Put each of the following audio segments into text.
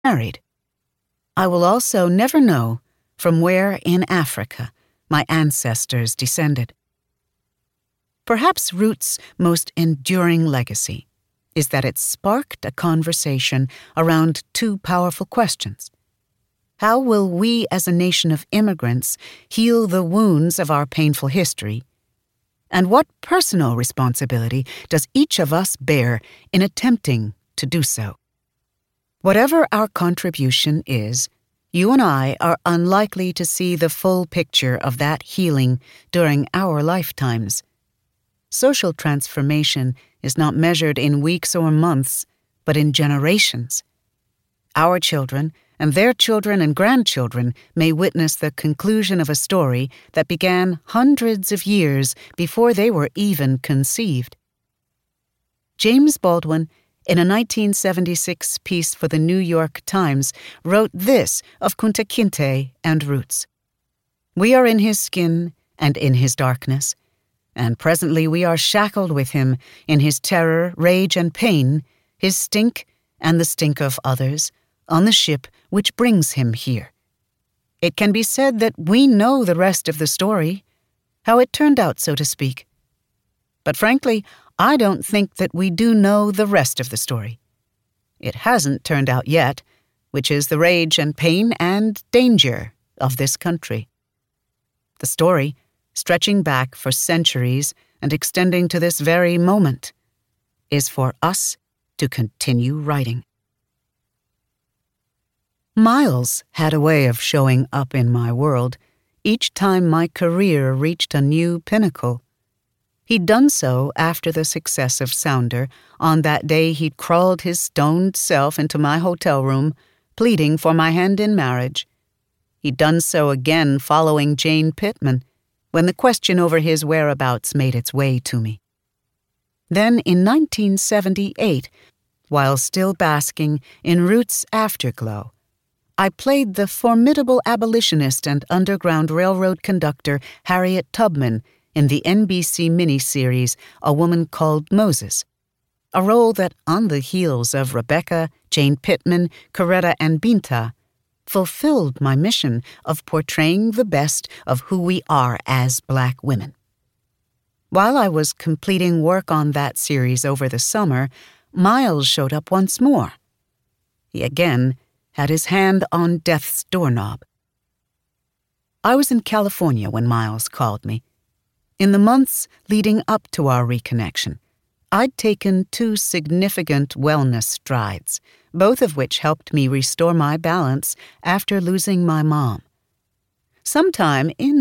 married. I will also never know from where in Africa my ancestors descended. Perhaps Roots' most enduring legacy is that it sparked a conversation around two powerful questions. How will we as a nation of immigrants heal the wounds of our painful history? And what personal responsibility does each of us bear in attempting to do so? Whatever our contribution is, you and I are unlikely to see the full picture of that healing during our lifetimes. Social transformation is not measured in weeks or months, but in generations. Our children and their children and grandchildren may witness the conclusion of a story that began hundreds of years before they were even conceived. James Baldwin, in a 1976 piece for the New York Times, wrote this of Kunta Kinte and Roots. "We are in his skin and in his darkness, and presently we are shackled with him in his terror, rage, and pain, his stink and the stink of others, on the ship which brings him here. It can be said that we know the rest of the story, how it turned out, so to speak. But frankly, I don't think that we do know the rest of the story. It hasn't turned out yet, which is the rage and pain and danger of this country. The story, stretching back for centuries and extending to this very moment, is for us to continue writing." Miles had a way of showing up in my world each time my career reached a new pinnacle. He'd done so after the success of Sounder. On that day he'd crawled his stoned self into my hotel room, pleading for my hand in marriage. He'd done so again following Jane Pittman, when the question over his whereabouts made its way to me. Then in 1978, while still basking in Roots' afterglow, I played the formidable abolitionist and Underground Railroad conductor Harriet Tubman in the NBC miniseries A Woman Called Moses, a role that, on the heels of Rebecca, Jane Pittman, Coretta, and Binta, fulfilled my mission of portraying the best of who we are as Black women. While I was completing work on that series over the summer, Miles showed up once more. He again had his hand on death's doorknob. I was in California when Miles called me. In the months leading up to our reconnection, I'd taken 2 significant wellness strides, both of which helped me restore my balance after losing my mom. Sometime in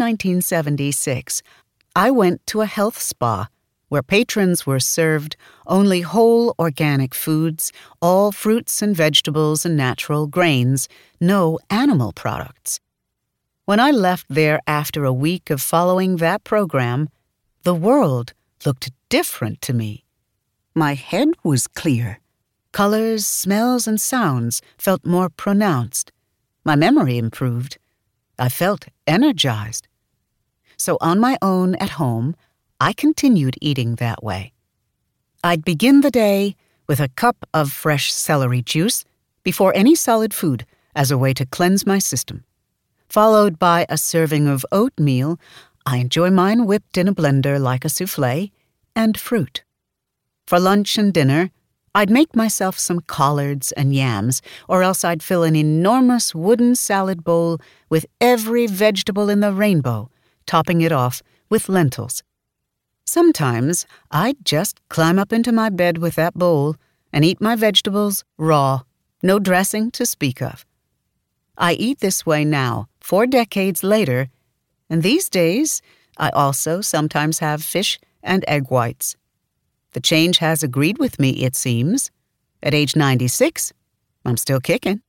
1976, I went to a health spa where patrons were served only whole organic foods, all fruits and vegetables and natural grains, no animal products. When I left there after a week of following that program, the world looked different to me. My head was clear. Colors, smells, and sounds felt more pronounced. My memory improved. I felt energized. So on my own at home, I continued eating that way. I'd begin the day with a cup of fresh celery juice before any solid food as a way to cleanse my system, followed by a serving of oatmeal. I enjoy mine whipped in a blender like a soufflé, and fruit. For lunch and dinner, I'd make myself some collards and yams, or else I'd fill an enormous wooden salad bowl with every vegetable in the rainbow, topping it off with lentils. Sometimes I'd just climb up into my bed with that bowl and eat my vegetables raw, no dressing to speak of. I eat this way now, 4 decades later, and these days I also sometimes have fish and egg whites. The change has agreed with me, it seems. At age 96, I'm still kicking.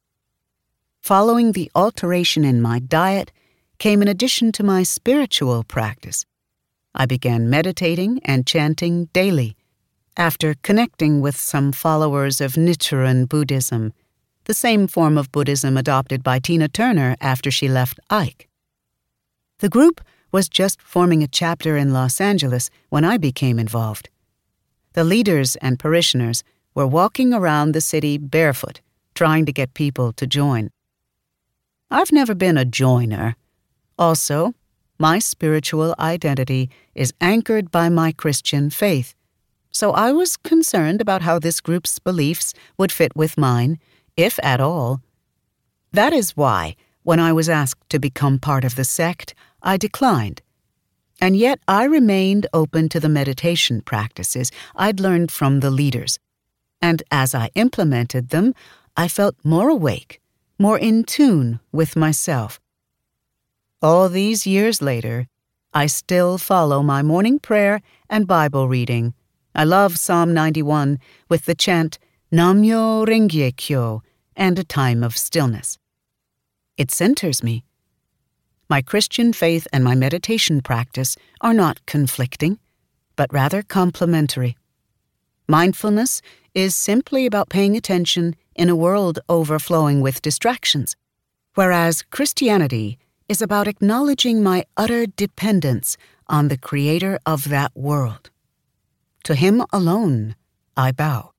Following the alteration in my diet came an addition to my spiritual practice. I began meditating and chanting daily, after connecting with some followers of Nichiren Buddhism, the same form of Buddhism adopted by Tina Turner after she left Ike. The group was just forming a chapter in Los Angeles when I became involved. The leaders and parishioners were walking around the city barefoot, trying to get people to join. I've never been a joiner. Also, my spiritual identity is anchored by my Christian faith, so I was concerned about how this group's beliefs would fit with mine, if at all. That is why, when I was asked to become part of the sect, I declined. And yet I remained open to the meditation practices I'd learned from the leaders. And as I implemented them, I felt more awake, more in tune with myself. All these years later, I still follow my morning prayer and Bible reading. I love Psalm 91 with the chant Nam-myo Renge-kyo and a time of stillness. It centers me. My Christian faith and my meditation practice are not conflicting, but rather complementary. Mindfulness is simply about paying attention in a world overflowing with distractions, whereas Christianity is about acknowledging my utter dependence on the Creator of that world. To Him alone I bow.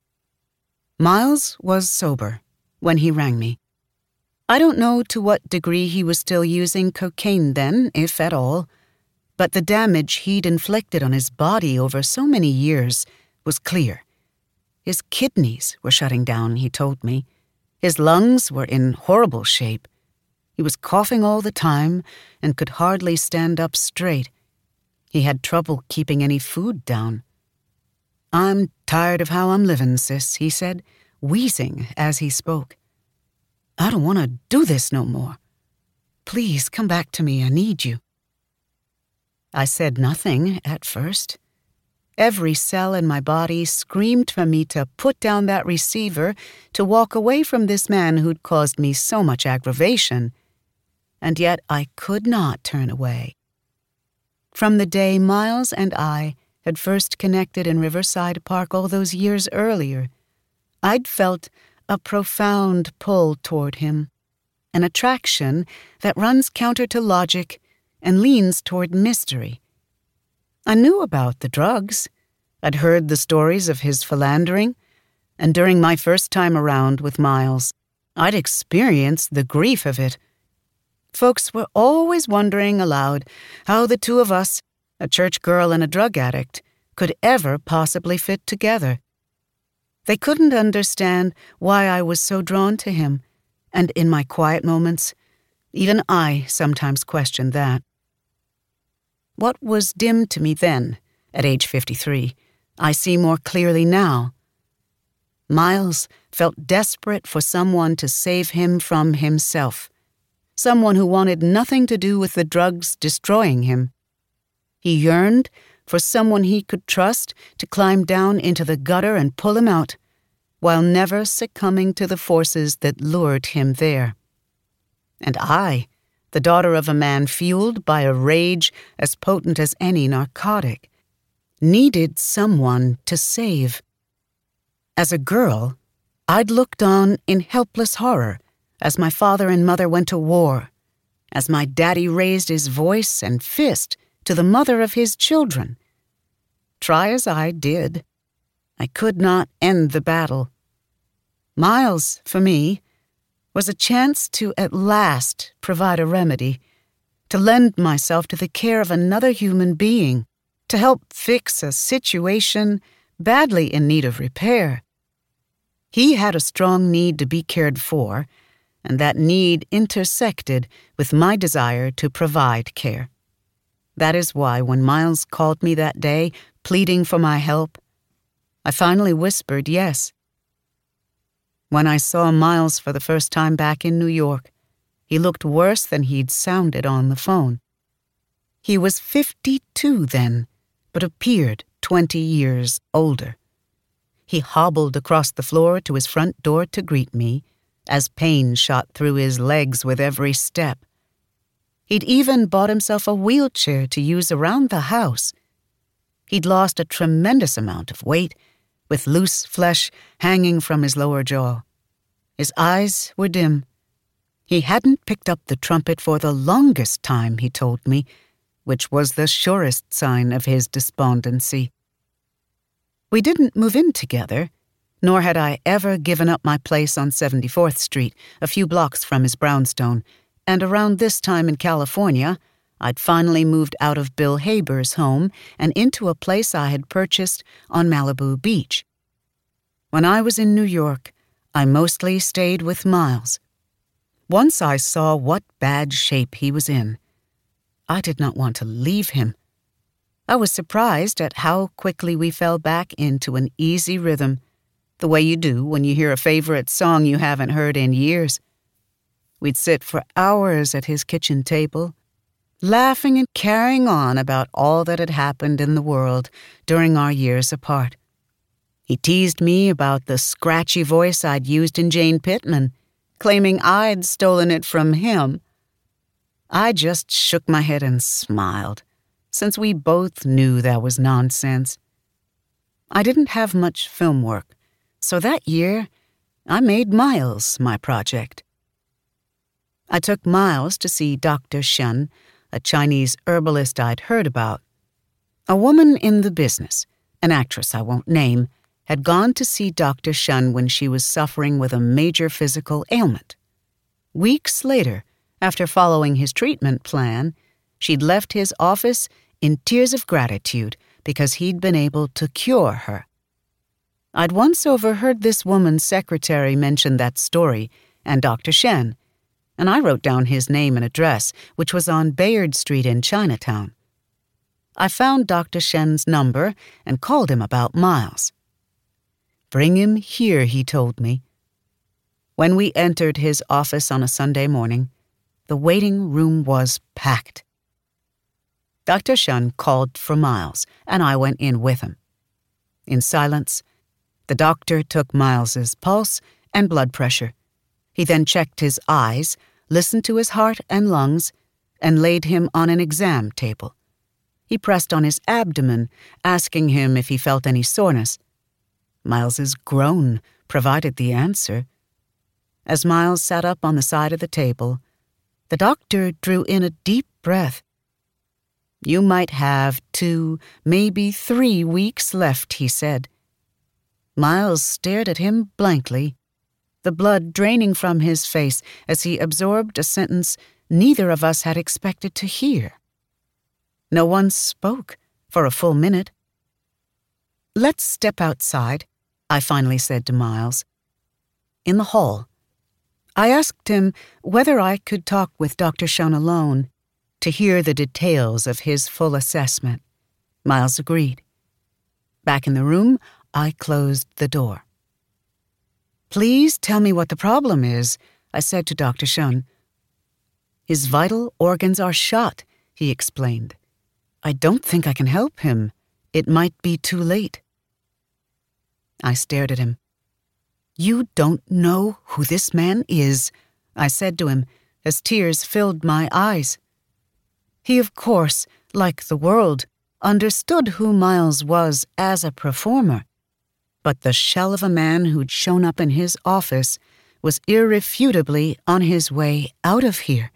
Miles was sober when he rang me. I don't know to what degree he was still using cocaine then, if at all, but the damage he'd inflicted on his body over so many years was clear. His kidneys were shutting down, he told me. His lungs were in horrible shape. He was coughing all the time and could hardly stand up straight. He had trouble keeping any food down. "I'm tired of how I'm living, sis," he said, wheezing as he spoke. "I don't want to do this no more. Please come back to me, I need you." I said nothing at first. Every cell in my body screamed for me to put down that receiver, to walk away from this man who'd caused me so much aggravation. And yet I could not turn away. From the day Miles and I had first connected in Riverside Park all those years earlier, I'd felt a profound pull toward him, an attraction that runs counter to logic and leans toward mystery. I knew about the drugs. I'd heard the stories of his philandering, and during my first time around with Miles, I'd experienced the grief of it. Folks were always wondering aloud how the two of us, a church girl and a drug addict, could ever possibly fit together. They couldn't understand why I was so drawn to him, and in my quiet moments, even I sometimes questioned that. What was dim to me then, at age 53, I see more clearly now. Miles felt desperate for someone to save him from himself, someone who wanted nothing to do with the drugs destroying him. He yearned for someone he could trust to climb down into the gutter and pull him out, while never succumbing to the forces that lured him there. And I, the daughter of a man fueled by a rage as potent as any narcotic, needed someone to save. As a girl, I'd looked on in helpless horror as my father and mother went to war, as my daddy raised his voice and fist to the mother of his children. Try as I did, I could not end the battle. Miles, for me, was a chance to at last provide a remedy, to lend myself to the care of another human being, to help fix a situation badly in need of repair. He had a strong need to be cared for, and that need intersected with my desire to provide care. That is why when Miles called me that day, pleading for my help, I finally whispered yes. When I saw Miles for the first time back in New York, he looked worse than he'd sounded on the phone. He was 52 then, but appeared 20 years older. He hobbled across the floor to his front door to greet me, as pain shot through his legs with every step. He'd even bought himself a wheelchair to use around the house. He'd lost a tremendous amount of weight, with loose flesh hanging from his lower jaw. His eyes were dim. He hadn't picked up the trumpet for the longest time, he told me, which was the surest sign of his despondency. We didn't move in together. nor had I ever given up my place on 74th Street, a few blocks from his brownstone, and around this time in California, I'd finally moved out of Bill Haber's home and into a place I had purchased on Malibu Beach. When I was in New York, I mostly stayed with Miles. Once I saw what bad shape he was in. I did not want to leave him. I was surprised at how quickly we fell back into an easy rhythm, the way you do when you hear a favorite song you haven't heard in years. We'd sit for hours at his kitchen table, laughing and carrying on about all that had happened in the world during our years apart. He teased me about the scratchy voice I'd used in Jane Pittman, claiming I'd stolen it from him. I just shook my head and smiled, since we both knew that was nonsense. I didn't have much film work, so that year I made Miles my project. I took Miles to see Dr. Shen, a Chinese herbalist I'd heard about. A woman in the business, an actress I won't name, had gone to see Dr. Shen when she was suffering with a major physical ailment. Weeks later, after following his treatment plan, she'd left his office in tears of gratitude because he'd been able to cure her. I'd once overheard this woman's secretary mention that story and Dr. Shen, and I wrote down his name and address, which was on Bayard Street in Chinatown. I found Dr. Shen's number and called him about Miles. "Bring him here," he told me. When we entered his office on a Sunday morning, the waiting room was packed. Dr. Shen called for Miles, and I went in with him. In silence, the doctor took Miles's pulse and blood pressure. He then checked his eyes, listened to his heart and lungs, and laid him on an exam table. He pressed on his abdomen, asking him if he felt any soreness. Miles's groan provided the answer. As Miles sat up on the side of the table, the doctor drew in a deep breath. "You might have 2, maybe 3 weeks left," he said. Miles stared at him blankly, the blood draining from his face as he absorbed a sentence neither of us had expected to hear. No one spoke for a full minute. "Let's step outside," I finally said to Miles. In the hall, I asked him whether I could talk with Dr. Shen alone to hear the details of his full assessment. Miles agreed. Back in the room, I closed the door. "Please tell me what the problem is," I said to Dr. Shen. "His vital organs are shot," he explained. "I don't think I can help him. It might be too late." I stared at him. "You don't know who this man is," I said to him as tears filled my eyes. He, of course, like the world, understood who Miles was as a performer, but the shell of a man who'd shown up in his office was irrefutably on his way out of here.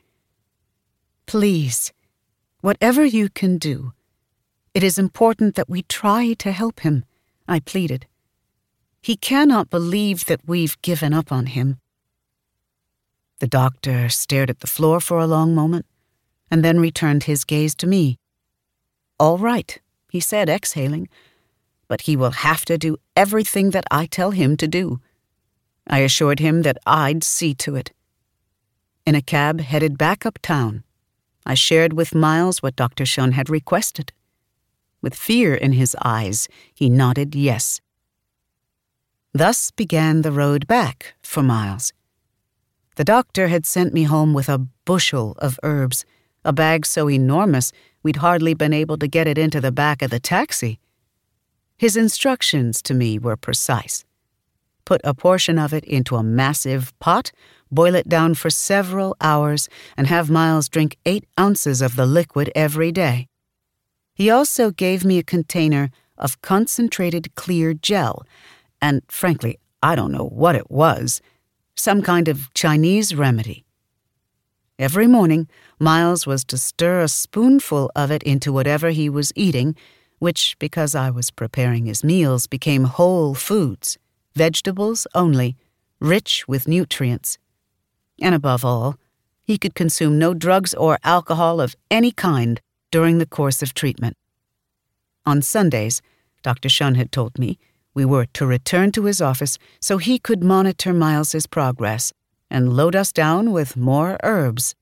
"Please, whatever you can do, it is important that we try to help him," I pleaded. "He cannot believe that we've given up on him." The doctor stared at the floor for a long moment, and then returned his gaze to me. "All right," he said, exhaling, "but he will have to do everything that I tell him to do." I assured him that I'd see to it. In a cab headed back uptown, I shared with Miles what Dr. Shen had requested. With fear in his eyes, he nodded yes. Thus began the road back for Miles. The doctor had sent me home with a bushel of herbs, a bag so enormous we'd hardly been able to get it into the back of the taxi. His instructions to me were precise. Put a portion of it into a massive pot, boil it down for several hours, and have Miles drink 8 ounces of the liquid every day. He also gave me a container of concentrated clear gel, and frankly, I don't know what it was, some kind of Chinese remedy. Every morning, Miles was to stir a spoonful of it into whatever he was eating, which, because I was preparing his meals, became whole foods. vegetables only, rich with nutrients. And above all, he could consume no drugs or alcohol of any kind during the course of treatment. On Sundays, Dr. Shun had told me, we were to return to his office so he could monitor Miles's progress and load us down with more herbs.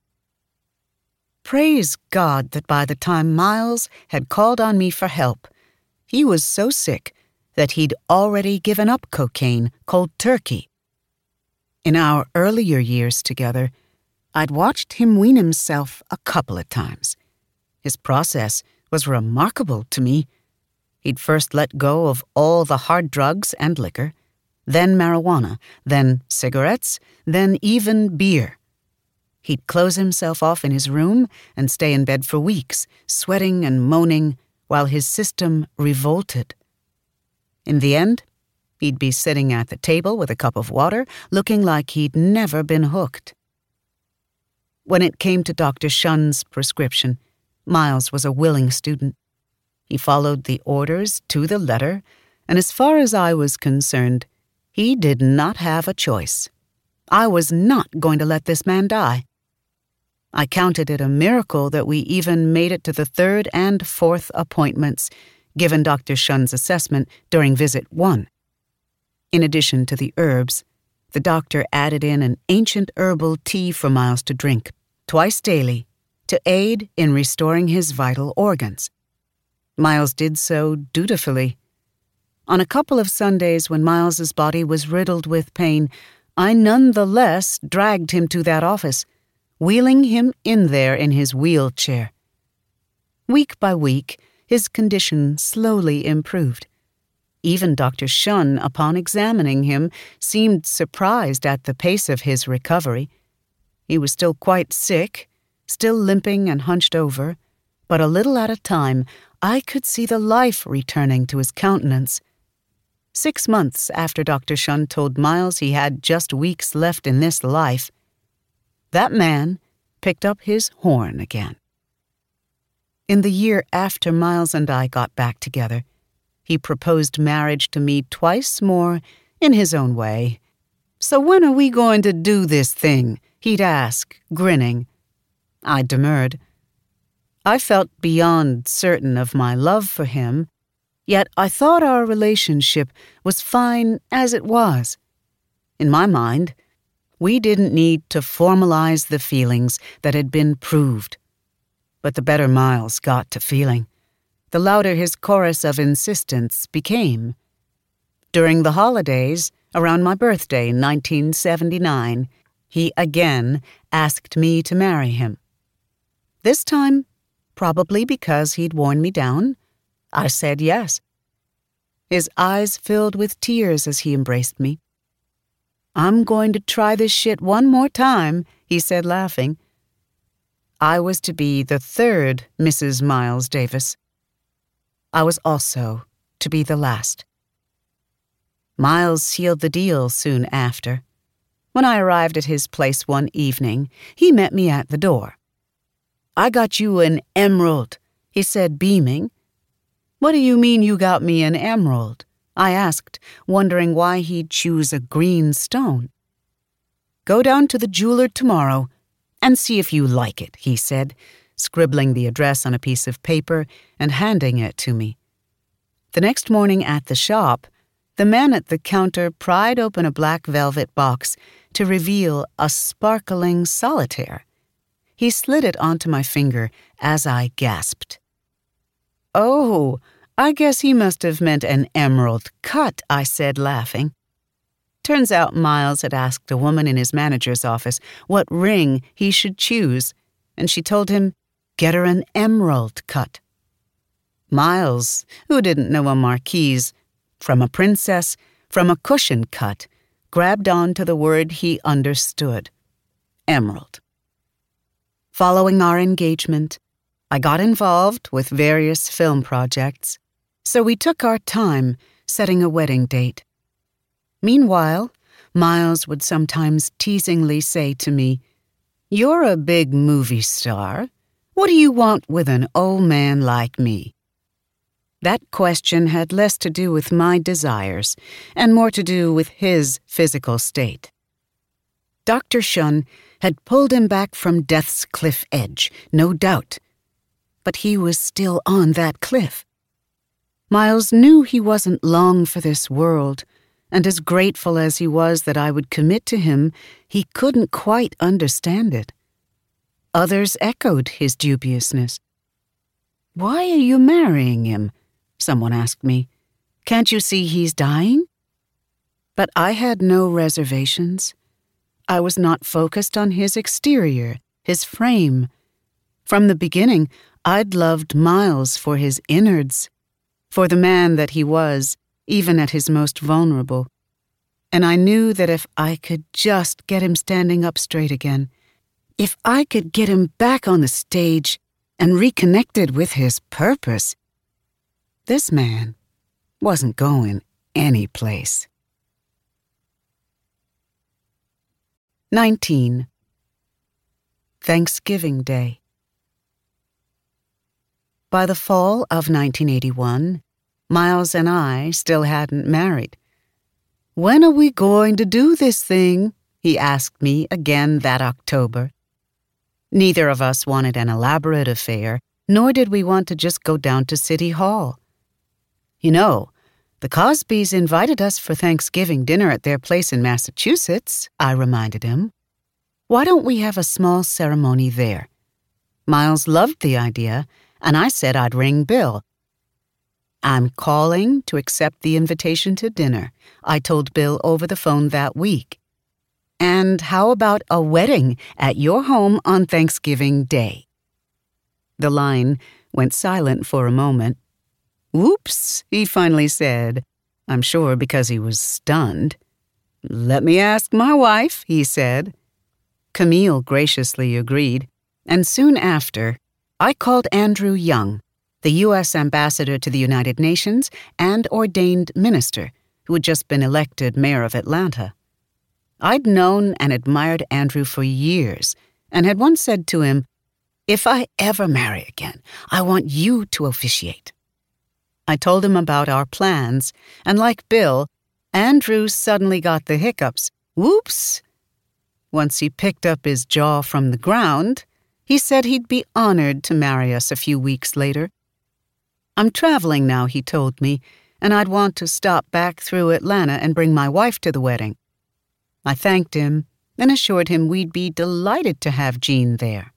Praise God that by the time Miles had called on me for help, he was so sick that he'd already given up cocaine cold turkey. In our earlier years together, I'd watched him wean himself a couple of times. His process was remarkable to me. He'd first let go of all the hard drugs and liquor, then marijuana, then cigarettes, then even beer. He'd close himself off in his room and stay in bed for weeks, sweating and moaning, while his system revolted. In the end, he'd be sitting at the table with a cup of water, looking like he'd never been hooked. When it came to Dr. Shun's prescription, Miles was a willing student. He followed the orders to the letter, and as far as I was concerned, he did not have a choice. I was not going to let this man die. I counted it a miracle that we even made it to the 3rd and 4th appointments, given Dr. Shun's assessment during visit 1. In addition to the herbs, the doctor added in an ancient herbal tea for Miles to drink twice daily to aid in restoring his vital organs. Miles did so dutifully. On a couple of Sundays when Miles's body was riddled with pain, I nonetheless dragged him to that office, wheeling him in there in his wheelchair. Week by week, his condition slowly improved. Even Dr. Shun, upon examining him, seemed surprised at the pace of his recovery. He was still quite sick, still limping and hunched over, but a little at a time, I could see the life returning to his countenance. 6 months after Dr. Shun told Miles he had just weeks left in this life, that man picked up his horn again. In the year after Miles and I got back together, he proposed marriage to me twice more in his own way. "So when are we going to do this thing?" he'd ask, grinning. I demurred. I felt beyond certain of my love for him, yet I thought our relationship was fine as it was. In my mind, we didn't need to formalize the feelings that had been proved. But the better Miles got to feeling, the louder his chorus of insistence became. During the holidays, around my birthday in 1979, he again asked me to marry him. This time, probably because he'd worn me down, I said yes. His eyes filled with tears as he embraced me. "I'm going to try this shit one more time," he said, laughing. I was to be the 3rd Mrs. Miles Davis. I was also to be the last. Miles sealed the deal soon after. When I arrived at his place one evening, he met me at the door. "I got you an emerald," he said, beaming. "What do you mean you got me an emerald?" I asked, wondering why he'd choose a green stone. "Go down to the jeweler tomorrow and see if you like it," he said, scribbling the address on a piece of paper and handing it to me. The next morning at the shop, the man at the counter pried open a black velvet box to reveal a sparkling solitaire. He slid it onto my finger as I gasped. "Oh, I guess he must have meant an emerald cut," I said, laughing. Turns out Miles had asked a woman in his manager's office what ring he should choose, and she told him, "Get her an emerald cut." Miles, who didn't know a marquise from a princess, from a cushion cut, grabbed on to the word he understood: emerald. Following our engagement, I got involved with various film projects, so we took our time setting a wedding date. Meanwhile, Miles would sometimes teasingly say to me, "You're a big movie star. What do you want with an old man like me?" That question had less to do with my desires and more to do with his physical state. Dr. Shun had pulled him back from death's cliff edge, no doubt. But he was still on that cliff. Miles knew he wasn't long for this world, and as grateful as he was that I would commit to him, he couldn't quite understand it. Others echoed his dubiousness. "Why are you marrying him?" someone asked me. "Can't you see he's dying?" But I had no reservations. I was not focused on his exterior, his frame. From the beginning, I'd loved Miles for his innards, for the man that he was, even at his most vulnerable. And I knew that if I could just get him standing up straight again, if I could get him back on the stage and reconnected with his purpose, this man wasn't going anyplace. 19. Thanksgiving Day. By the fall of 1981, Miles and I still hadn't married. "When are we going to do this thing?" he asked me again that October. Neither of us wanted an elaborate affair, nor did we want to just go down to City Hall. "You know, the Cosbys invited us for Thanksgiving dinner at their place in Massachusetts," I reminded him. "Why don't we have a small ceremony there?" Miles loved the idea, and I said I'd ring Bill. "I'm calling to accept the invitation to dinner," I told Bill over the phone that week. "And how about a wedding at your home on Thanksgiving Day?" The line went silent for a moment. "Oops," he finally said, I'm sure because he was stunned. "Let me ask my wife," he said. Camille graciously agreed, and soon after, I called Andrew Young, the U.S. ambassador to the United Nations and ordained minister, who had just been elected mayor of Atlanta. I'd known and admired Andrew for years and had once said to him, "If I ever marry again, I want you to officiate." I told him about our plans, and like Bill, Andrew suddenly got the hiccups. Whoops! Once he picked up his jaw from the ground, he said he'd be honored to marry us a few weeks later. "I'm traveling now," he told me, "and I'd want to stop back through Atlanta and bring my wife to the wedding." I thanked him and assured him we'd be delighted to have Jean there.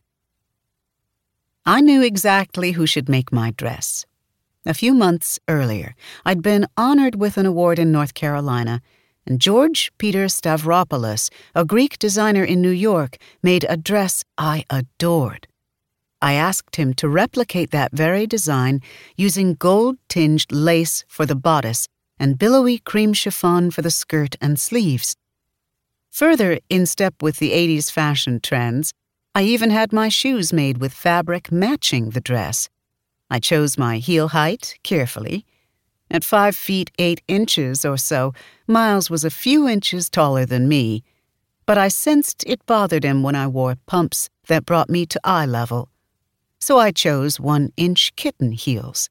I knew exactly who should make my dress. A few months earlier, I'd been honored with an award in North Carolina, and George Peter Stavropoulos, a Greek designer in New York, made a dress I adored. I asked him to replicate that very design using gold-tinged lace for the bodice and billowy cream chiffon for the skirt and sleeves. Further in step with the 80s fashion trends, I even had my shoes made with fabric matching the dress. I chose my heel height carefully. At 5 feet 8 inches or so, Miles was a few inches taller than me, but I sensed it bothered him when I wore pumps that brought me to eye level. So I chose 1-inch kitten heels.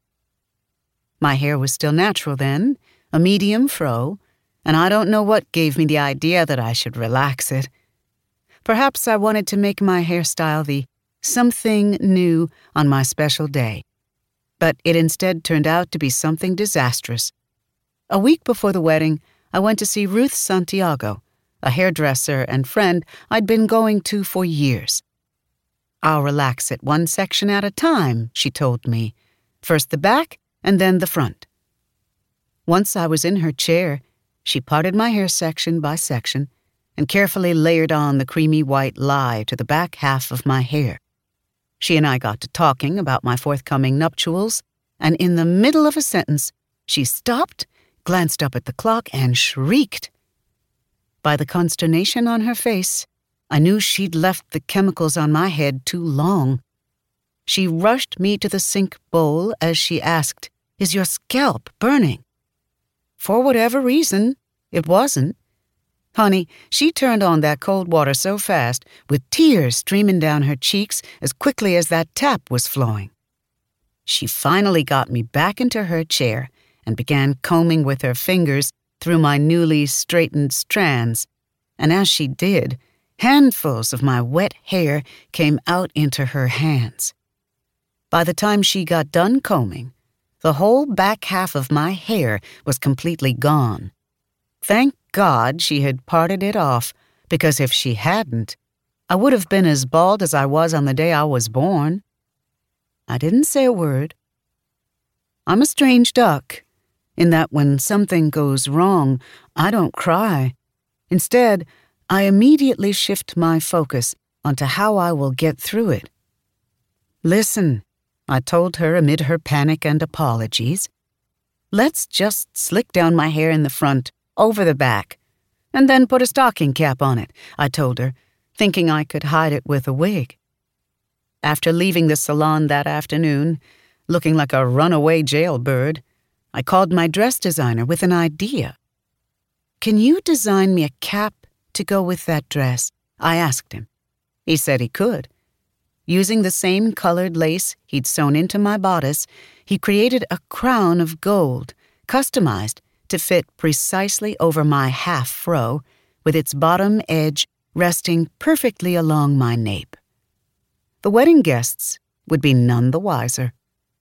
My hair was still natural then, a medium fro, and I don't know what gave me the idea that I should relax it. Perhaps I wanted to make my hairstyle the something new on my special day. But it instead turned out to be something disastrous. A week before the wedding, I went to see Ruth Santiago, a hairdresser and friend I'd been going to for years. "I'll relax it one section at a time," she told me. "First the back and then the front." Once I was in her chair, she parted my hair section by section and carefully layered on the creamy white lye to the back half of my hair. She and I got to talking about my forthcoming nuptials, and in the middle of a sentence, she stopped, glanced up at the clock, and shrieked. By the consternation on her face, I knew she'd left the chemicals on my head too long. She rushed me to the sink bowl as she asked, "Is your scalp burning?" For whatever reason, it wasn't. Honey, she turned on that cold water so fast, with tears streaming down her cheeks as quickly as that tap was flowing. she finally got me back into her chair and began combing with her fingers through my newly straightened strands, and as she did, handfuls of my wet hair came out into her hands. By the time she got done combing, the whole back half of my hair was completely gone. Thank God she had parted it off, because if she hadn't, I would have been as bald as I was on the day I was born. I didn't say a word. I'm a strange duck, in that when something goes wrong, I don't cry. Instead, I immediately shift my focus onto how I will get through it. Listen, I told her amid her panic and apologies. Let's just slick down my hair in the front, over the back, and then put a stocking cap on it, I told her, thinking I could hide it with a wig. After leaving the salon that afternoon, looking like a runaway jailbird, I called my dress designer with an idea. "Can you design me a cap to go with that dress?" I asked him. He said he could. Using the same colored lace he'd sewn into my bodice, he created a crown of gold, customized to fit precisely over my half-fro, with its bottom edge resting perfectly along my nape. The wedding guests would be none the wiser.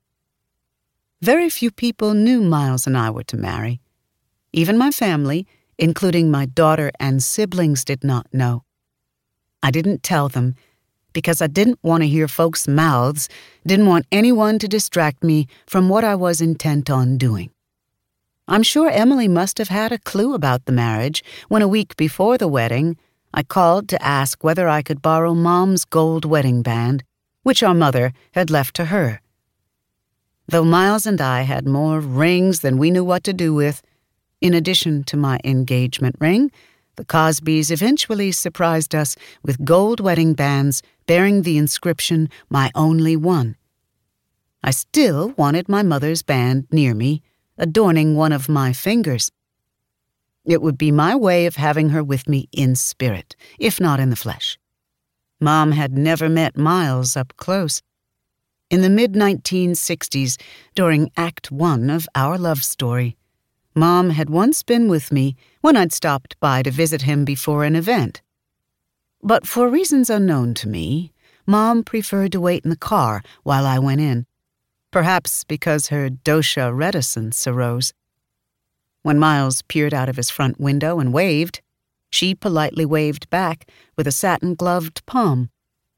Very few people knew Miles and I were to marry. Even my family, including my daughter and siblings, did not know. I didn't tell them because I didn't want to hear folks' mouths, didn't want anyone to distract me from what I was intent on doing. I'm sure Emily must have had a clue about the marriage when a week before the wedding, I called to ask whether I could borrow Mom's gold wedding band, which our mother had left to her. Though Miles and I had more rings than we knew what to do with, in addition to my engagement ring, the Cosbys eventually surprised us with gold wedding bands bearing the inscription, "My Only One." I still wanted my mother's band near me, adorning one of my fingers. It would be my way of having her with me in spirit, if not in the flesh. Mom had never met Miles up close. In the mid-1960s, during Act 1 of our love story, Mom had once been with me when I'd stopped by to visit him before an event. But for reasons unknown to me, Mom preferred to wait in the car while I went in, perhaps because her dosha reticence arose. When Miles peered out of his front window and waved, she politely waved back with a satin-gloved palm.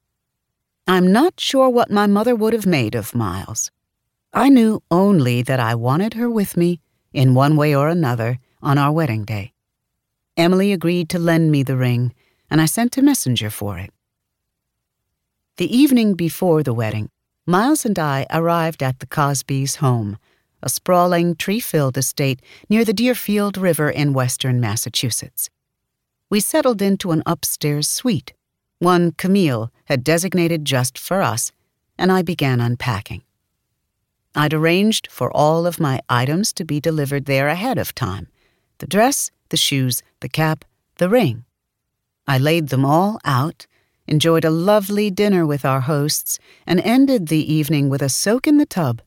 I'm not sure what my mother would have made of Miles. I knew only that I wanted her with me, in one way or another, on our wedding day. Emily agreed to lend me the ring, and I sent a messenger for it. The evening before the wedding, Miles and I arrived at the Cosbys' home, a sprawling, tree-filled estate near the Deerfield River in western Massachusetts. We settled into an upstairs suite, one Camille had designated just for us, and I began unpacking. I'd arranged for all of my items to be delivered there ahead of time: the dress, the shoes, the cap, the ring. I laid them all out, enjoyed a lovely dinner with our hosts, and ended the evening with a soak in the tub.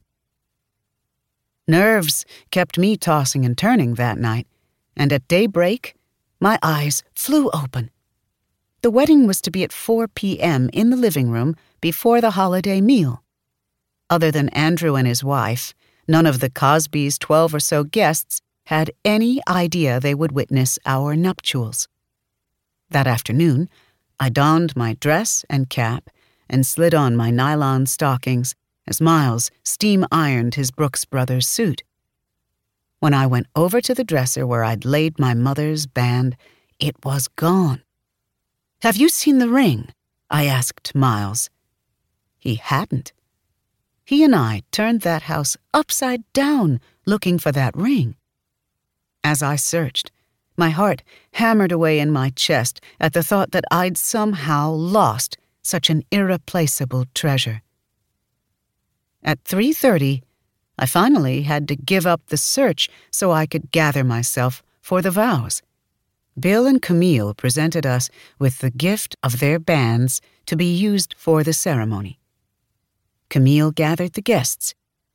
Nerves kept me tossing and turning that night, and at daybreak, my eyes flew open. The wedding was to be at 4 p.m. in the living room before the holiday meal. Other than Andrew and his wife, none of the Cosbys' 12 or so guests had any idea they would witness our nuptials. That afternoon, I donned my dress and cap and slid on my nylon stockings as Miles steam-ironed his Brooks Brothers suit. When I went over to the dresser where I'd laid my mother's band, it was gone. "Have you seen the ring?" I asked Miles. He hadn't. He and I turned that house upside down looking for that ring. As I searched, my heart hammered away in my chest at the thought that I'd somehow lost such an irreplaceable treasure. At 3:30, I finally had to give up the search so I could gather myself for the vows. Bill and Camille presented us with the gift of their bands to be used for the ceremony. Camille gathered the guests,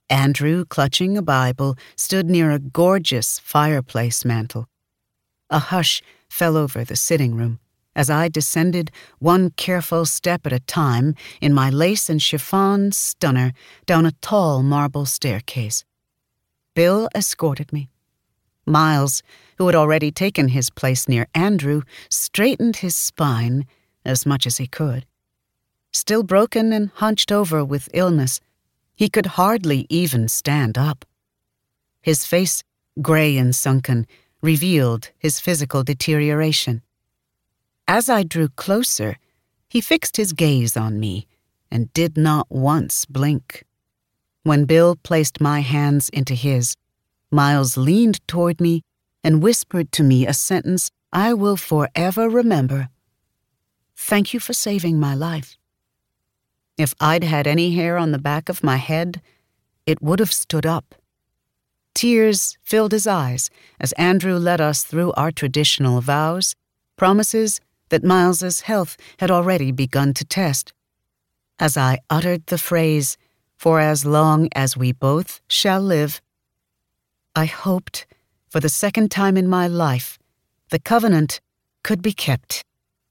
Andrew, clutching a Bible, stood near a gorgeous fireplace mantel. A hush fell over the sitting room as I descended one careful step at a time in my lace and chiffon stunner down a tall marble staircase. Bill escorted me. Miles, who had already taken his place near Andrew, straightened his spine as much as he could. Still broken and hunched over with illness, he could hardly even stand up. His face, gray and sunken, revealed his physical deterioration. As I drew closer, he fixed his gaze on me and did not once blink. When Bill placed my hands into his, Miles leaned toward me and whispered to me a sentence I will forever remember. "Thank you for saving my life." If I'd had any hair on the back of my head, it would have stood up. Tears filled his eyes as Andrew led us through our traditional vows, promises that Miles's health had already begun to test. As I uttered the phrase, "For as long as we both shall live," I hoped, for the second time in my life, the covenant could be kept.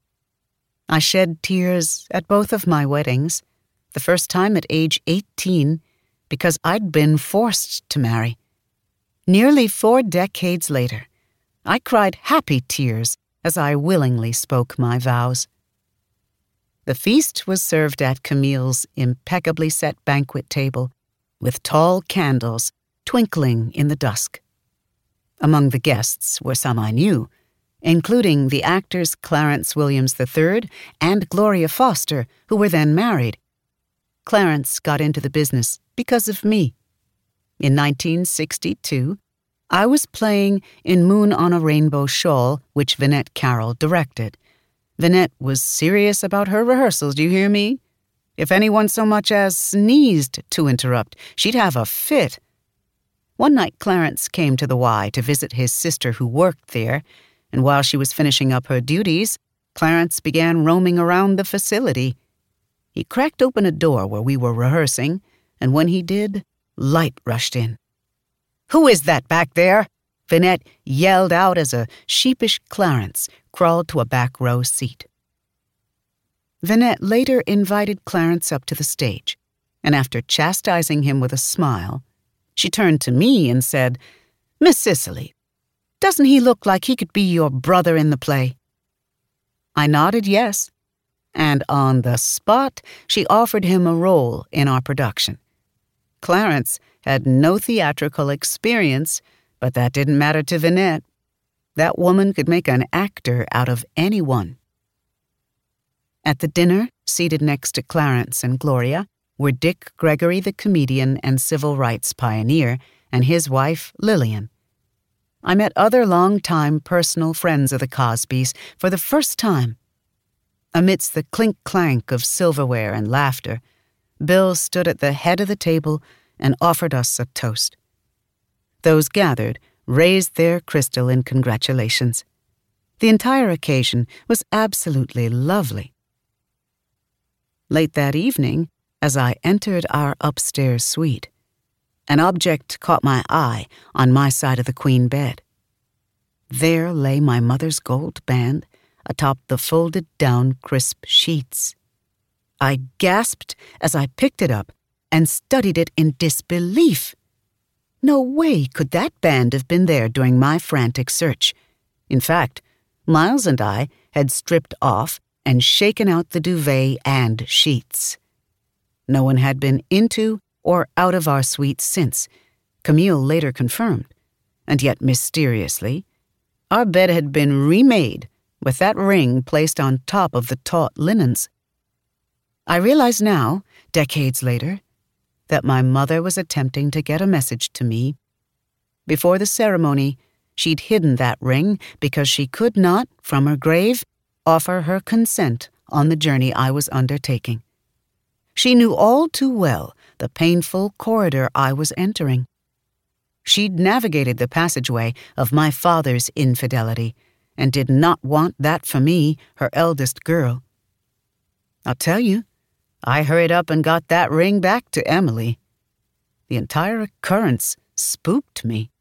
I shed tears at both of my weddings, the first time at age 18, because I'd been forced to marry. Nearly 4 decades later, I cried happy tears as I willingly spoke my vows. The feast was served at Camille's impeccably set banquet table, with tall candles twinkling in the dusk. Among the guests were some I knew, including the actors Clarence Williams III and Gloria Foster, who were then married. Clarence got into the business because of me. In 1962, I was playing in Moon on a Rainbow Shawl, which Vinette Carroll directed. Vinette was serious about her rehearsals, do you hear me? If anyone so much as sneezed to interrupt, she'd have a fit. One night Clarence came to the Y to visit his sister who worked there, and while she was finishing up her duties, Clarence began roaming around the facility. He cracked open a door where we were rehearsing, and when he did, light rushed in. "Who is that back there?" Vinette yelled out as a sheepish Clarence crawled to a back row seat. Vinette later invited Clarence up to the stage, and after chastising him with a smile, she turned to me and said, "Miss Cicely, doesn't he look like he could be your brother in the play?" I nodded yes, and on the spot she offered him a role in our production. Clarence had no theatrical experience, but that didn't matter to Vinette. That woman could make an actor out of anyone. At the dinner, seated next to Clarence and Gloria, were Dick Gregory, the comedian and civil rights pioneer, and his wife, Lillian. I met other long-time personal friends of the Cosbys for the first time. Amidst the clink-clank of silverware and laughter, Bill stood at the head of the table and offered us a toast. Those gathered raised their crystal in congratulations. The entire occasion was absolutely lovely. Late that evening, as I entered our upstairs suite, an object caught my eye on my side of the queen bed. There lay my mother's gold band atop the folded-down crisp sheets. I gasped as I picked it up and studied it in disbelief. No way could that band have been there during my frantic search. In fact, Miles and I had stripped off and shaken out the duvet and sheets. No one had been into or out of our suite since, Camille later confirmed, and yet mysteriously, our bed had been remade with that ring placed on top of the taut linens. I realize now, decades later, that my mother was attempting to get a message to me. Before the ceremony, she'd hidden that ring because she could not, from her grave, offer her consent on the journey I was undertaking. She knew all too well the painful corridor I was entering. She'd navigated the passageway of my father's infidelity and did not want that for me, her eldest girl. I'll tell you, I hurried up and got that ring back to Emily. The entire occurrence spooked me.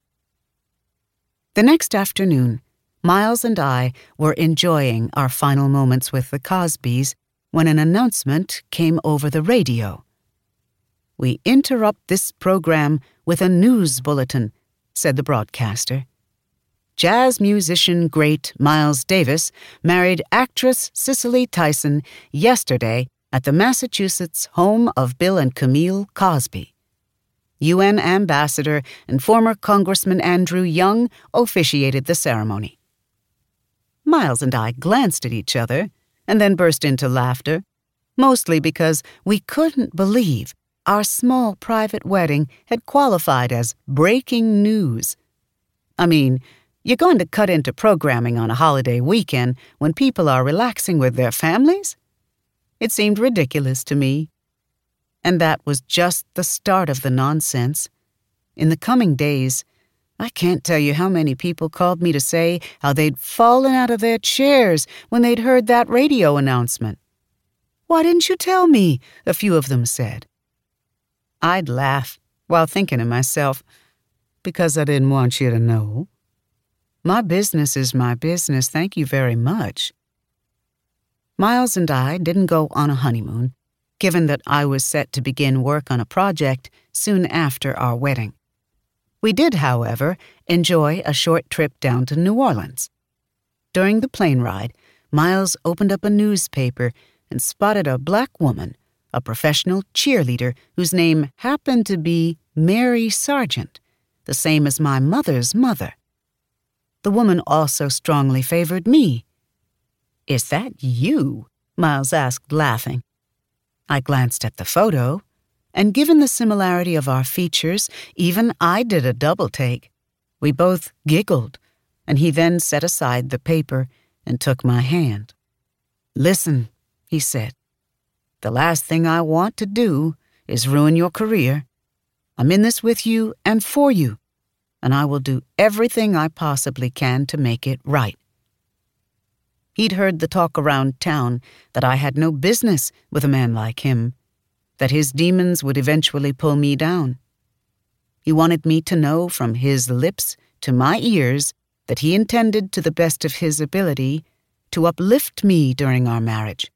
The next afternoon, Miles and I were enjoying our final moments with the Cosbys when an announcement came over the radio. "We interrupt this program with a news bulletin," said the broadcaster. "Jazz musician great Miles Davis married actress Cicely Tyson yesterday at the Massachusetts home of Bill and Camille Cosby. UN Ambassador and former Congressman Andrew Young officiated the ceremony." Miles and I glanced at each other and then burst into laughter, mostly because we couldn't believe our small private wedding had qualified as breaking news. I mean, you're going to cut into programming on a holiday weekend when people are relaxing with their families? It seemed ridiculous to me. And that was just the start of the nonsense. In the coming days, I can't tell you how many people called me to say how they'd fallen out of their chairs when they'd heard that radio announcement. "Why didn't you tell me?" a few of them said. I'd laugh while thinking to myself, "Because I didn't want you to know. My business is my business, thank you very much." Miles and I didn't go on a honeymoon, given that I was set to begin work on a project soon after our wedding. We did, however, enjoy a short trip down to New Orleans. During the plane ride, Miles opened up a newspaper and spotted a black woman, a professional cheerleader whose name happened to be Mary Sargent, the same as my mother's mother. The woman also strongly favored me. "Is that you?" Miles asked, laughing. I glanced at the photo, and given the similarity of our features, even I did a double take. We both giggled, and he then set aside the paper and took my hand. "Listen," he said, "the last thing I want to do is ruin your career. I'm in this with you and for you, and I will do everything I possibly can to make it right." He'd heard the talk around town that I had no business with a man like him, that his demons would eventually pull me down. He wanted me to know from his lips to my ears that he intended, to the best of his ability, to uplift me during our marriage.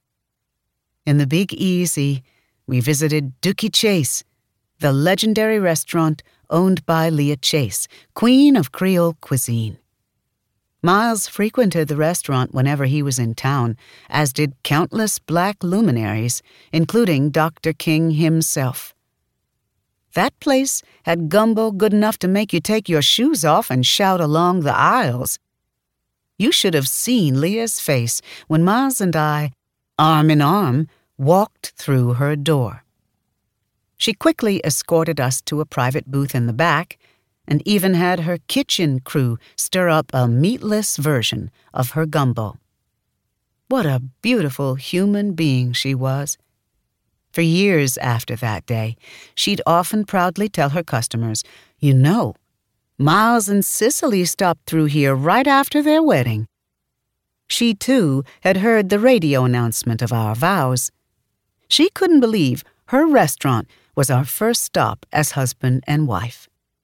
In the Big Easy, we visited Dooky Chase, the legendary restaurant owned by Leah Chase, queen of Creole cuisine. Miles frequented the restaurant whenever he was in town, as did countless black luminaries, including Dr. King himself. That place had gumbo good enough to make you take your shoes off and shout along the aisles. You should have seen Leah's face when Miles and I, arm in arm, walked through her door. She quickly escorted us to a private booth in the back, and even had her kitchen crew stir up a meatless version of her gumbo. What a beautiful human being she was. For years after that day, she'd often proudly tell her customers, "You know, Miles and Cicely stopped through here right after their wedding." She, too, had heard the radio announcement of our vows. She couldn't believe her restaurant was our first stop as husband and wife.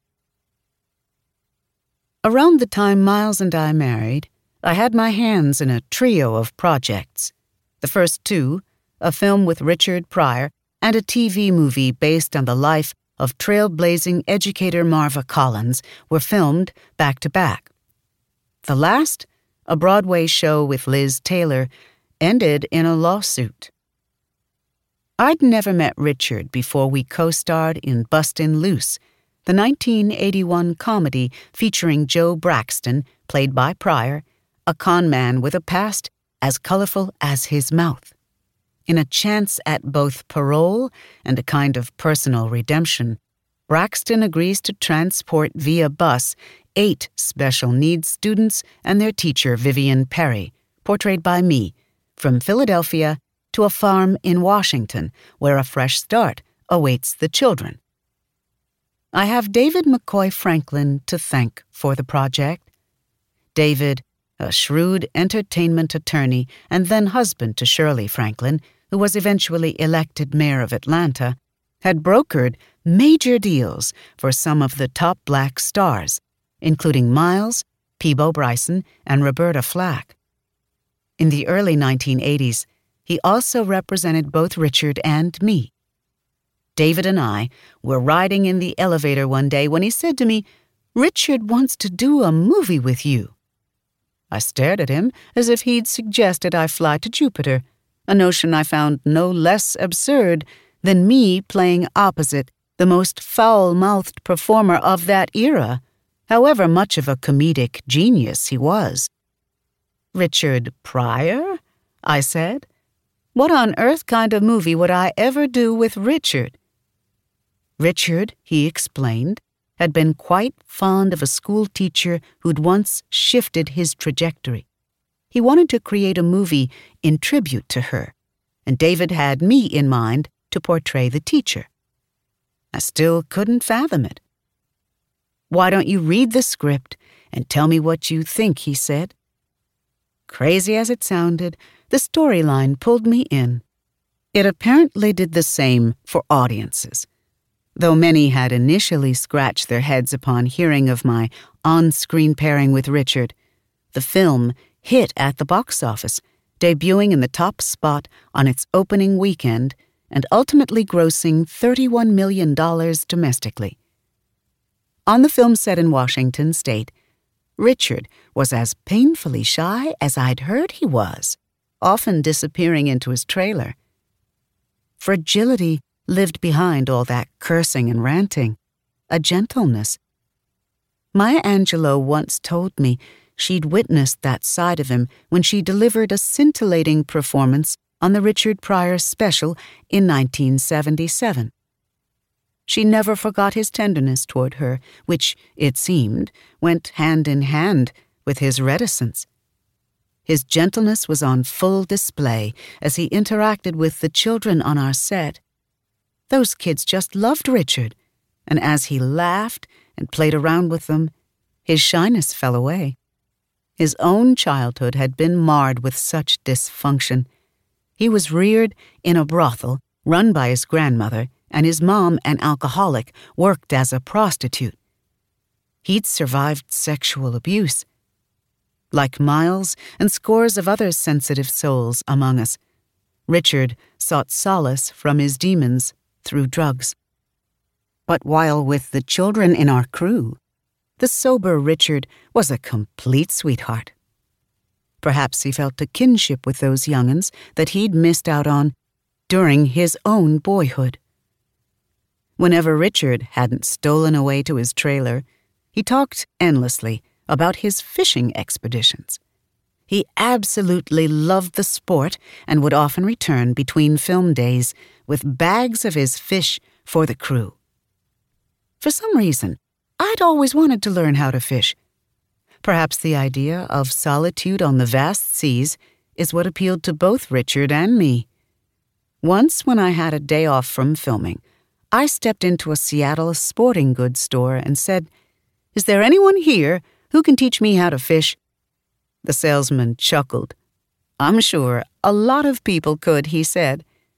Around the time Miles and I married, I had my hands in a trio of projects. The first two, a film with Richard Pryor and a TV movie based on the life of trailblazing educator Marva Collins, were filmed back-to-back. The last, a Broadway show with Liz Taylor, ended in a lawsuit. I'd never met Richard before we co-starred in Bustin' Loose, the 1981 comedy featuring Joe Braxton, played by Pryor, a con man with a past as colorful as his mouth. In a chance at both parole and a kind of personal redemption, Braxton agrees to transport via bus 8 special needs students and their teacher Vivian Perry, portrayed by me, from Philadelphia to a farm in Washington where a fresh start awaits the children. I have David McCoy Franklin to thank for the project. David, a shrewd entertainment attorney and then husband to Shirley Franklin, who was eventually elected mayor of Atlanta, had brokered major deals for some of the top black stars, including Miles, Peabo Bryson, and Roberta Flack. In the early 1980s, he also represented both Richard and me. David and I were riding in the elevator one day when he said to me, "Richard wants to do a movie with you." I stared at him as if he'd suggested I fly to Jupiter, a notion I found no less absurd than me playing opposite the most foul-mouthed performer of that era, however much of a comedic genius he was. "Richard Pryor?" I said. "What on earth kind of movie would I ever do with Richard?" Richard, he explained, had been quite fond of a school teacher who'd once shifted his trajectory. He wanted to create a movie in tribute to her, and David had me in mind to portray the teacher. I still couldn't fathom it. "Why don't you read the script and tell me what you think?" he said. Crazy as it sounded, the storyline pulled me in. It apparently did the same for audiences. Though many had initially scratched their heads upon hearing of my on-screen pairing with Richard, the film hit at the box office, debuting in the top spot on its opening weekend and ultimately grossing $31 million domestically. On the film set in Washington State, Richard was as painfully shy as I'd heard he was, often disappearing into his trailer. Fragility lived behind all that cursing and ranting, a gentleness. Maya Angelou once told me she'd witnessed that side of him when she delivered a scintillating performance on the Richard Pryor special in 1977. She never forgot his tenderness toward her, which, it seemed, went hand in hand with his reticence. His gentleness was on full display as he interacted with the children on our set. Those kids just loved Richard, and as he laughed and played around with them, his shyness fell away. His own childhood had been marred with such dysfunction. He was reared in a brothel run by his grandmother, and his mom, an alcoholic, worked as a prostitute. He'd survived sexual abuse. Like Miles and scores of other sensitive souls among us, Richard sought solace from his demons through drugs. But while with the children in our crew, the sober Richard was a complete sweetheart. Perhaps he felt a kinship with those young'uns that he'd missed out on during his own boyhood. Whenever Richard hadn't stolen away to his trailer, he talked endlessly about his fishing expeditions. He absolutely loved the sport and would often return between film days with bags of his fish for the crew. For some reason, I'd always wanted to learn how to fish. Perhaps the idea of solitude on the vast seas is what appealed to both Richard and me. Once, when I had a day off from filming, I stepped into a Seattle sporting goods store and said, "Is there anyone here who can teach me how to fish?" The salesman chuckled. "I'm sure a lot of people could," he said.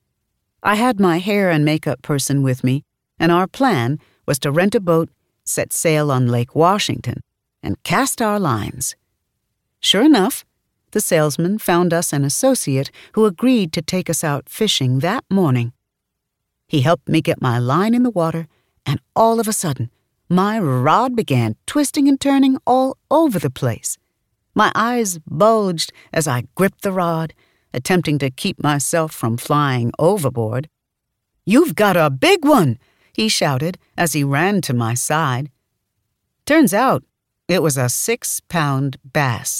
I had my hair and makeup person with me, and our plan was to rent a boat, set sail on Lake Washington, and cast our lines. Sure enough, the salesman found us an associate who agreed to take us out fishing that morning. He helped me get my line in the water, and all of a sudden, my rod began twisting and turning all over the place. My eyes bulged as I gripped the rod, attempting to keep myself from flying overboard. "You've got a big one!" he shouted as he ran to my side. Turns out, it was a 6-pound bass.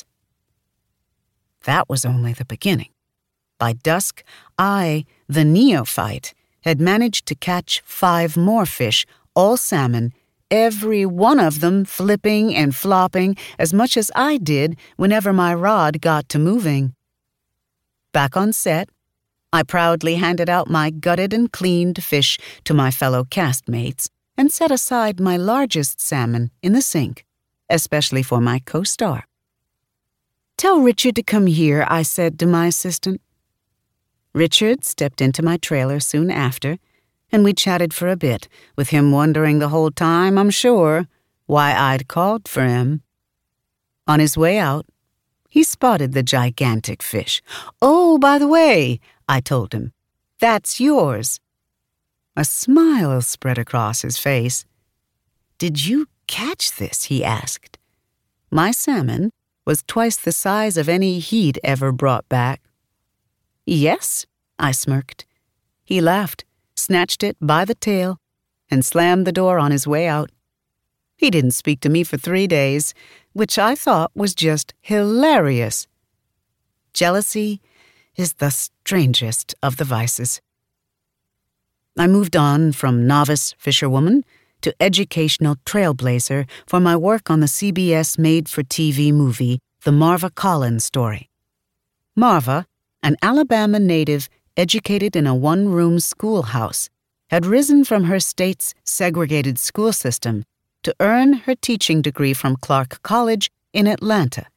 That was only the beginning. By dusk, I, the neophyte, had managed to catch 5 more fish, all salmon, every one of them flipping and flopping as much as I did whenever my rod got to moving. Back on set, I proudly handed out my gutted and cleaned fish to my fellow castmates and set aside my largest salmon in the sink, especially for my co-star. "Tell Richard to come here," I said to my assistant. Richard stepped into my trailer soon after, and we chatted for a bit, with him wondering the whole time, I'm sure, why I'd called for him. On his way out, he spotted the gigantic fish. "Oh, by the way," I told him, "that's yours." A smile spread across his face. "Did you catch this?" he asked. My salmon was twice the size of any he'd ever brought back. "Yes," I smirked. He laughed, snatched it by the tail, and slammed the door on his way out. He didn't speak to me for 3 days, which I thought was just hilarious. Jealousy is the strangest of the vices. I moved on from novice fisherwoman to educational trailblazer for my work on the CBS made-for-TV movie, The Marva Collins Story. Marva, an Alabama native educated in a one-room schoolhouse, had risen from her state's segregated school system to earn her teaching degree from Clark College in Atlanta.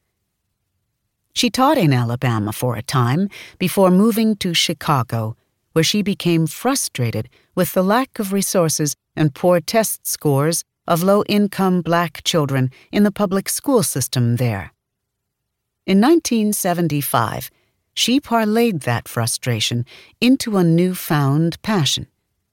She taught in Alabama for a time before moving to Chicago, where she became frustrated with the lack of resources and poor test scores of low-income Black children in the public school system there. In 1975, she parlayed that frustration into a newfound passion.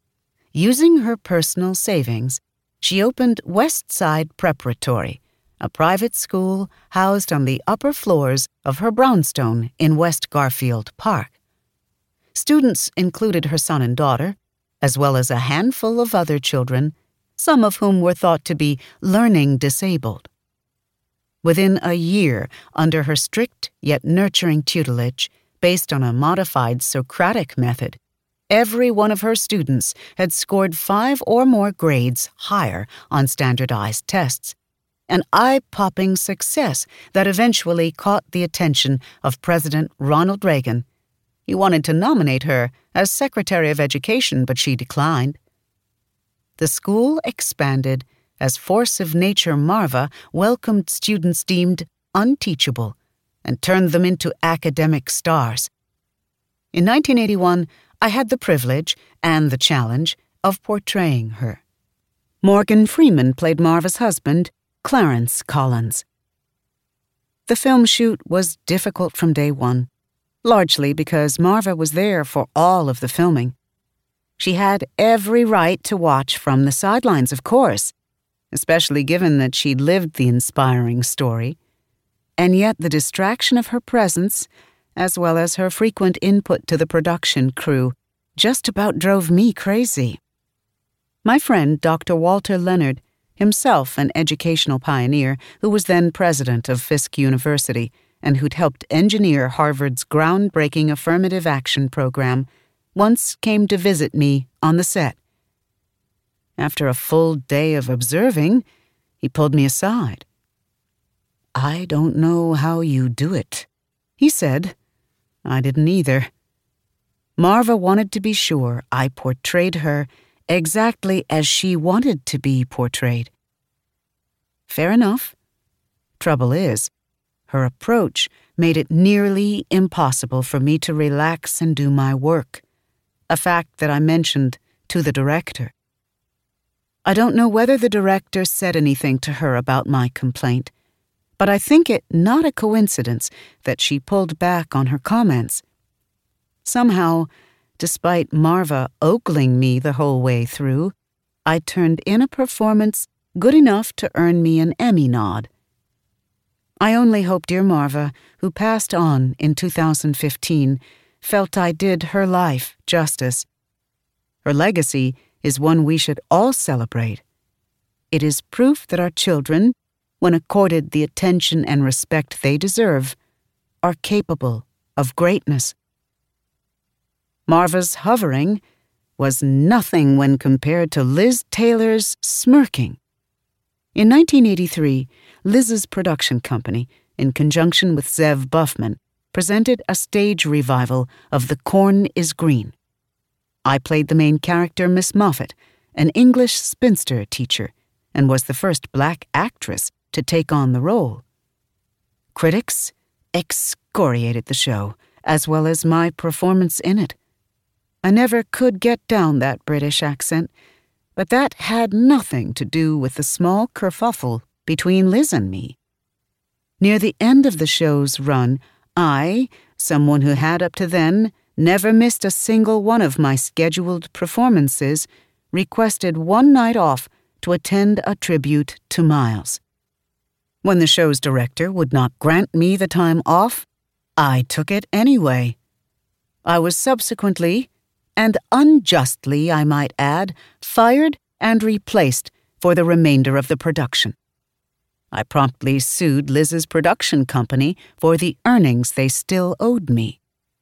Using her personal savings, she opened Westside Preparatory, a private school housed on the upper floors of her brownstone in West Garfield Park. Students included her son and daughter, as well as a handful of other children, some of whom were thought to be learning disabled. Within a year, under her strict yet nurturing tutelage, based on a modified Socratic method, every one of her students had scored 5 or more grades higher on standardized tests, an eye-popping success that eventually caught the attention of President Ronald Reagan. He wanted to nominate her as Secretary of Education, but she declined. The school expanded as Force of Nature Marva welcomed students deemed unteachable and turned them into academic stars. In 1981, I had the privilege and the challenge of portraying her. Morgan Freeman played Marva's husband, Clarence Collins. The film shoot was difficult from day one, largely because Marva was there for all of the filming. She had every right to watch from the sidelines, of course, especially given that she'd lived the inspiring story. And yet the distraction of her presence, as well as her frequent input to the production crew, just about drove me crazy. My friend, Dr. Walter Leonard, himself an educational pioneer who was then president of Fisk University and who'd helped engineer Harvard's groundbreaking affirmative action program, once came to visit me on the set. After a full day of observing, he pulled me aside. "I don't know how you do it," he said. I didn't either. Marva wanted to be sure I portrayed her exactly as she wanted to be portrayed. Fair enough. Trouble is, her approach made it nearly impossible for me to relax and do my work, a fact that I mentioned to the director. I don't know whether the director said anything to her about my complaint, but I think it not a coincidence that she pulled back on her comments. Somehow, despite Marva ogling me the whole way through, I turned in a performance good enough to earn me an Emmy nod. I only hope dear Marva, who passed on in 2015, felt I did her life justice. Her legacy is one we should all celebrate. It is proof that our children, when accorded the attention and respect they deserve, are capable of greatness. Marva's hovering was nothing when compared to Liz Taylor's smirking. In 1983, Liz's production company, in conjunction with Zev Buffman, presented a stage revival of The Corn is Green. I played the main character, Miss Moffat, an English spinster teacher, and was the first Black actress to take on the role. Critics excoriated the show, as well as my performance in it. I never could get down that British accent, but that had nothing to do with the small kerfuffle between Liz and me. Near the end of the show's run, I, someone who had up to then never missed a single one of my scheduled performances, requested one night off to attend a tribute to Miles. When the show's director would not grant me the time off, I took it anyway. I was subsequently, and unjustly I might add, fired and replaced for the remainder of the production. I promptly sued Liz's production company for the earnings they still owed me.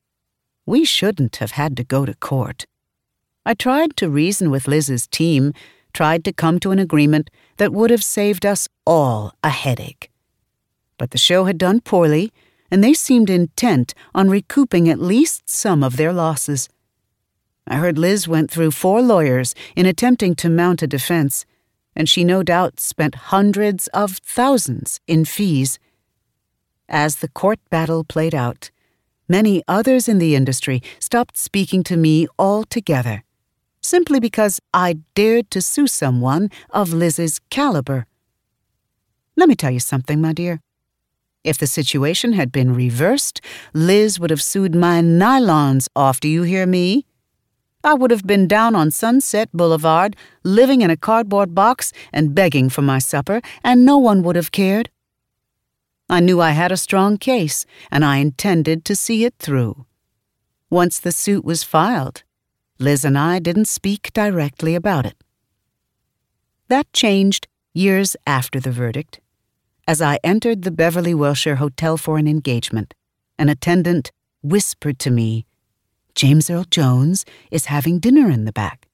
We shouldn't have had to go to court. I tried to reason with Liz's team, tried to come to an agreement that would have saved us all a headache. But the show had done poorly, and they seemed intent on recouping at least some of their losses. I heard Liz went through 4 lawyers in attempting to mount a defense, and she no doubt spent hundreds of thousands in fees. As the court battle played out, many others in the industry stopped speaking to me altogether, simply because I dared to sue someone of Liz's caliber. Let me tell you something, my dear. If the situation had been reversed, Liz would have sued my nylons off, do you hear me? I would have been down on Sunset Boulevard, living in a cardboard box and begging for my supper, and no one would have cared. I knew I had a strong case, and I intended to see it through. Once the suit was filed, Liz and I didn't speak directly about it. That changed years after the verdict. As I entered the Beverly Wilshire Hotel for an engagement, an attendant whispered to me, "James Earl Jones is having dinner in the back."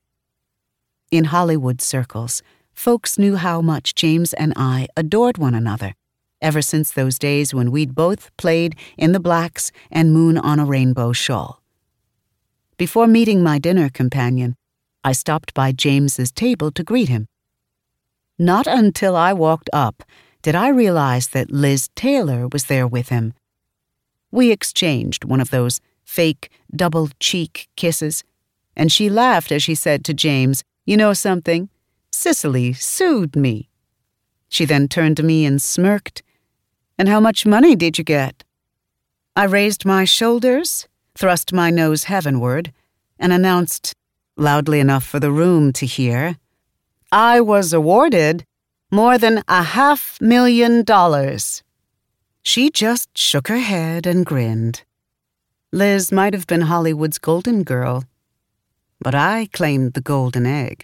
In Hollywood circles, folks knew how much James and I adored one another, ever since those days when we'd both played in The Blacks and Moon on a Rainbow shawl. Before meeting my dinner companion, I stopped by James's table to greet him. Not until I walked up did I realize that Liz Taylor was there with him. We exchanged one of those fake double-cheek kisses, and she laughed as she said to James, "You know something? Cicely sued me." She then turned to me and smirked, "And how much money did you get?" I raised my shoulders, thrust my nose heavenward, and announced, loudly enough for the room to hear, "I was awarded more than $500,000. She just shook her head and grinned. Liz might have been Hollywood's golden girl, but I claimed the golden egg.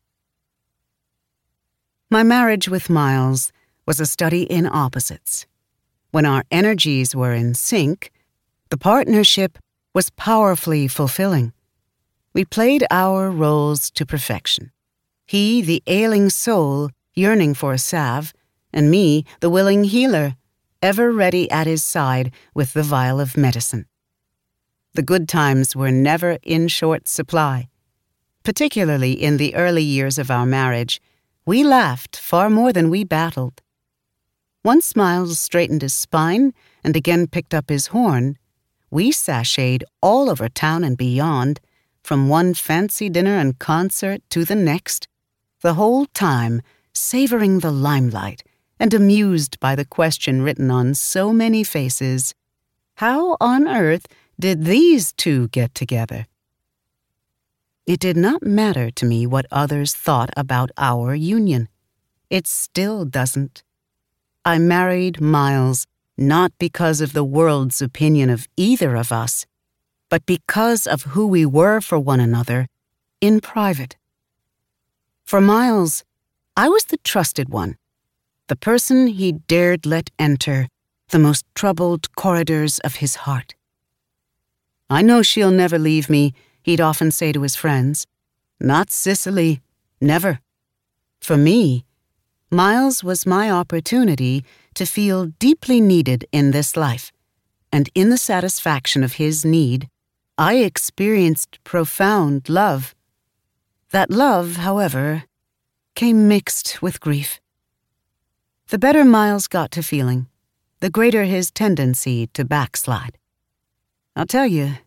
My marriage with Miles was a study in opposites. When our energies were in sync, the partnership was powerfully fulfilling. We played our roles to perfection. He, the ailing soul, yearning for a salve, and me, the willing healer, ever ready at his side with the vial of medicine. The good times were never in short supply. Particularly in the early years of our marriage, we laughed far more than we battled. Once Miles straightened his spine and again picked up his horn, we sashayed all over town and beyond, from one fancy dinner and concert to the next, the whole time savoring the limelight and amused by the question written on so many faces, "How on earth did these two get together?" It did not matter to me what others thought about our union. It still doesn't. I married Miles not because of the world's opinion of either of us, but because of who we were for one another in private. For Miles, I was the trusted one, the person he dared let enter the most troubled corridors of his heart. "I know she'll never leave me," he'd often say to his friends. "Not Cicely, never." For me, Miles was my opportunity to feel deeply needed in this life, and in the satisfaction of his need, I experienced profound love. That love, however, came mixed with grief. The better Miles got to feeling, the greater his tendency to backslide. I'll tell you,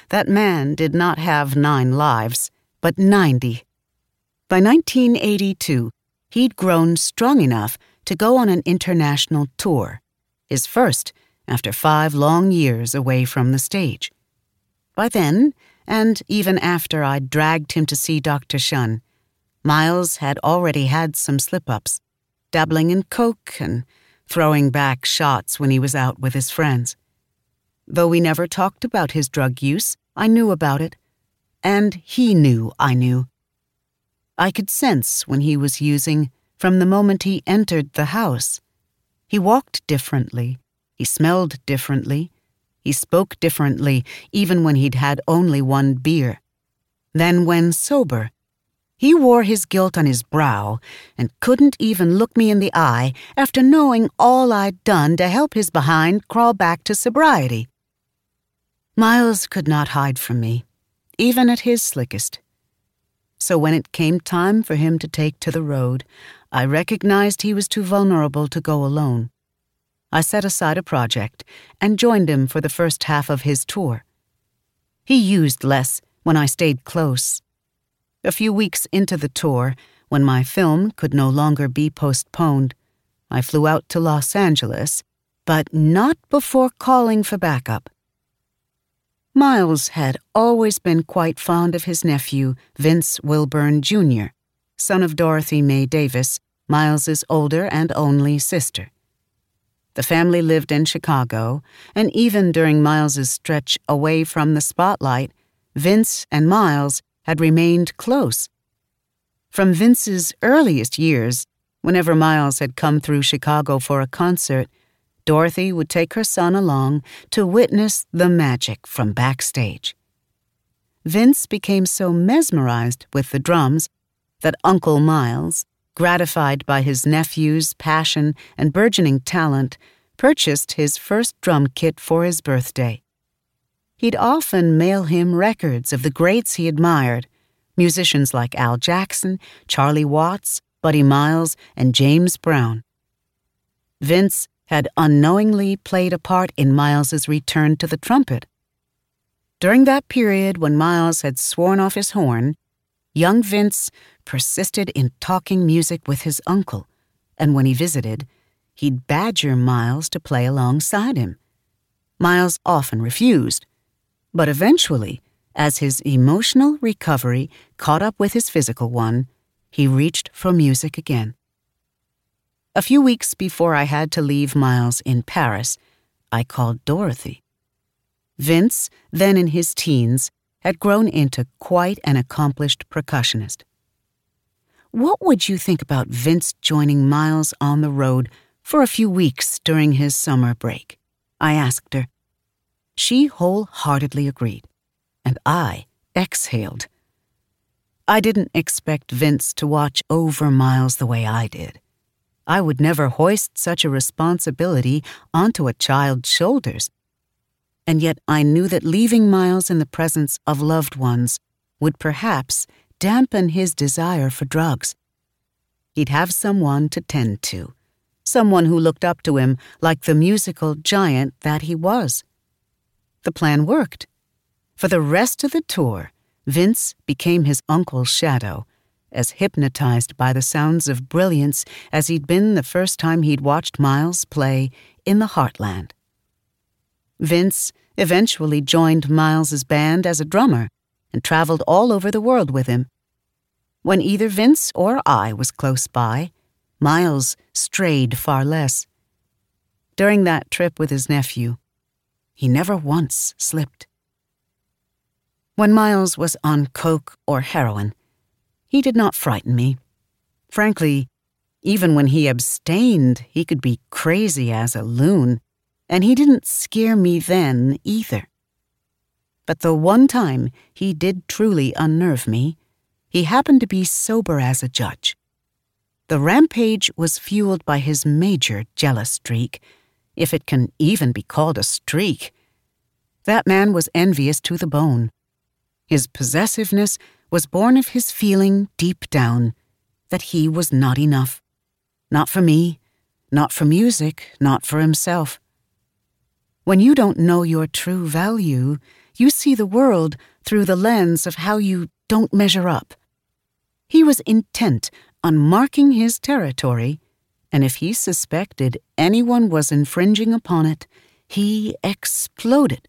that man did not have 9 lives, but 90. By 1982, he'd grown strong enough to go on an international tour, his first after 5 long years away from the stage. By then, and even after I'd dragged him to see Dr. Shun, Miles had already had some slip-ups, dabbling in coke and throwing back shots when he was out with his friends. Though we never talked about his drug use, I knew about it, and he knew I knew. I could sense when he was using from the moment he entered the house. He walked differently, he smelled differently, he spoke differently even when he'd had only 1 beer. Then when sober, he wore his guilt on his brow and couldn't even look me in the eye after knowing all I'd done to help his behind crawl back to sobriety. Miles could not hide from me, even at his slickest. So when it came time for him to take to the road, I recognized he was too vulnerable to go alone. I set aside a project and joined him for the first half of his tour. He used less when I stayed close. A few weeks into the tour, when my film could no longer be postponed, I flew out to Los Angeles, but not before calling for backup. Miles had always been quite fond of his nephew, Vince Wilburn Jr., son of Dorothy Mae Davis, Miles's older and only sister. The family lived in Chicago, and even during Miles's stretch away from the spotlight, Vince and Miles had remained close. From Vince's earliest years, whenever Miles had come through Chicago for a concert, Dorothy would take her son along to witness the magic from backstage. Vince became so mesmerized with the drums that Uncle Miles, gratified by his nephew's passion and burgeoning talent, purchased his first drum kit for his birthday. He'd often mail him records of the greats he admired, musicians like Al Jackson, Charlie Watts, Buddy Miles, and James Brown. Vince had unknowingly played a part in Miles's return to the trumpet. During that period when Miles had sworn off his horn, young Vince persisted in talking music with his uncle, and when he visited, he'd badger Miles to play alongside him. Miles often refused, but eventually, as his emotional recovery caught up with his physical one, he reached for music again. A few weeks before I had to leave Miles in Paris, I called Dorothy. Vince, then in his teens, had grown into quite an accomplished percussionist. "What would you think about Vince joining Miles on the road for a few weeks during his summer break?" I asked her. She wholeheartedly agreed, and I exhaled. I didn't expect Vince to watch over Miles the way I did. I would never hoist such a responsibility onto a child's shoulders. And yet I knew that leaving Miles in the presence of loved ones would perhaps dampen his desire for drugs. He'd have someone to tend to, someone who looked up to him like the musical giant that he was. The plan worked. For the rest of the tour, Vince became his uncle's shadow, as hypnotized by the sounds of brilliance as he'd been the first time he'd watched Miles play in the Heartland. Vince eventually joined Miles's band as a drummer and traveled all over the world with him. When either Vince or I was close by, Miles strayed far less. During that trip with his nephew, he never once slipped. When Miles was on coke or heroin, he did not frighten me. Frankly, even when he abstained, he could be crazy as a loon, and he didn't scare me then either. But the one time he did truly unnerve me, he happened to be sober as a judge. The rampage was fueled by his major jealous streak, if it can even be called a streak. That man was envious to the bone. His possessiveness was born of his feeling deep down that he was not enough. Not for me, not for music, not for himself. When you don't know your true value, you see the world through the lens of how you don't measure up. He was intent on marking his territory, and if he suspected anyone was infringing upon it, he exploded.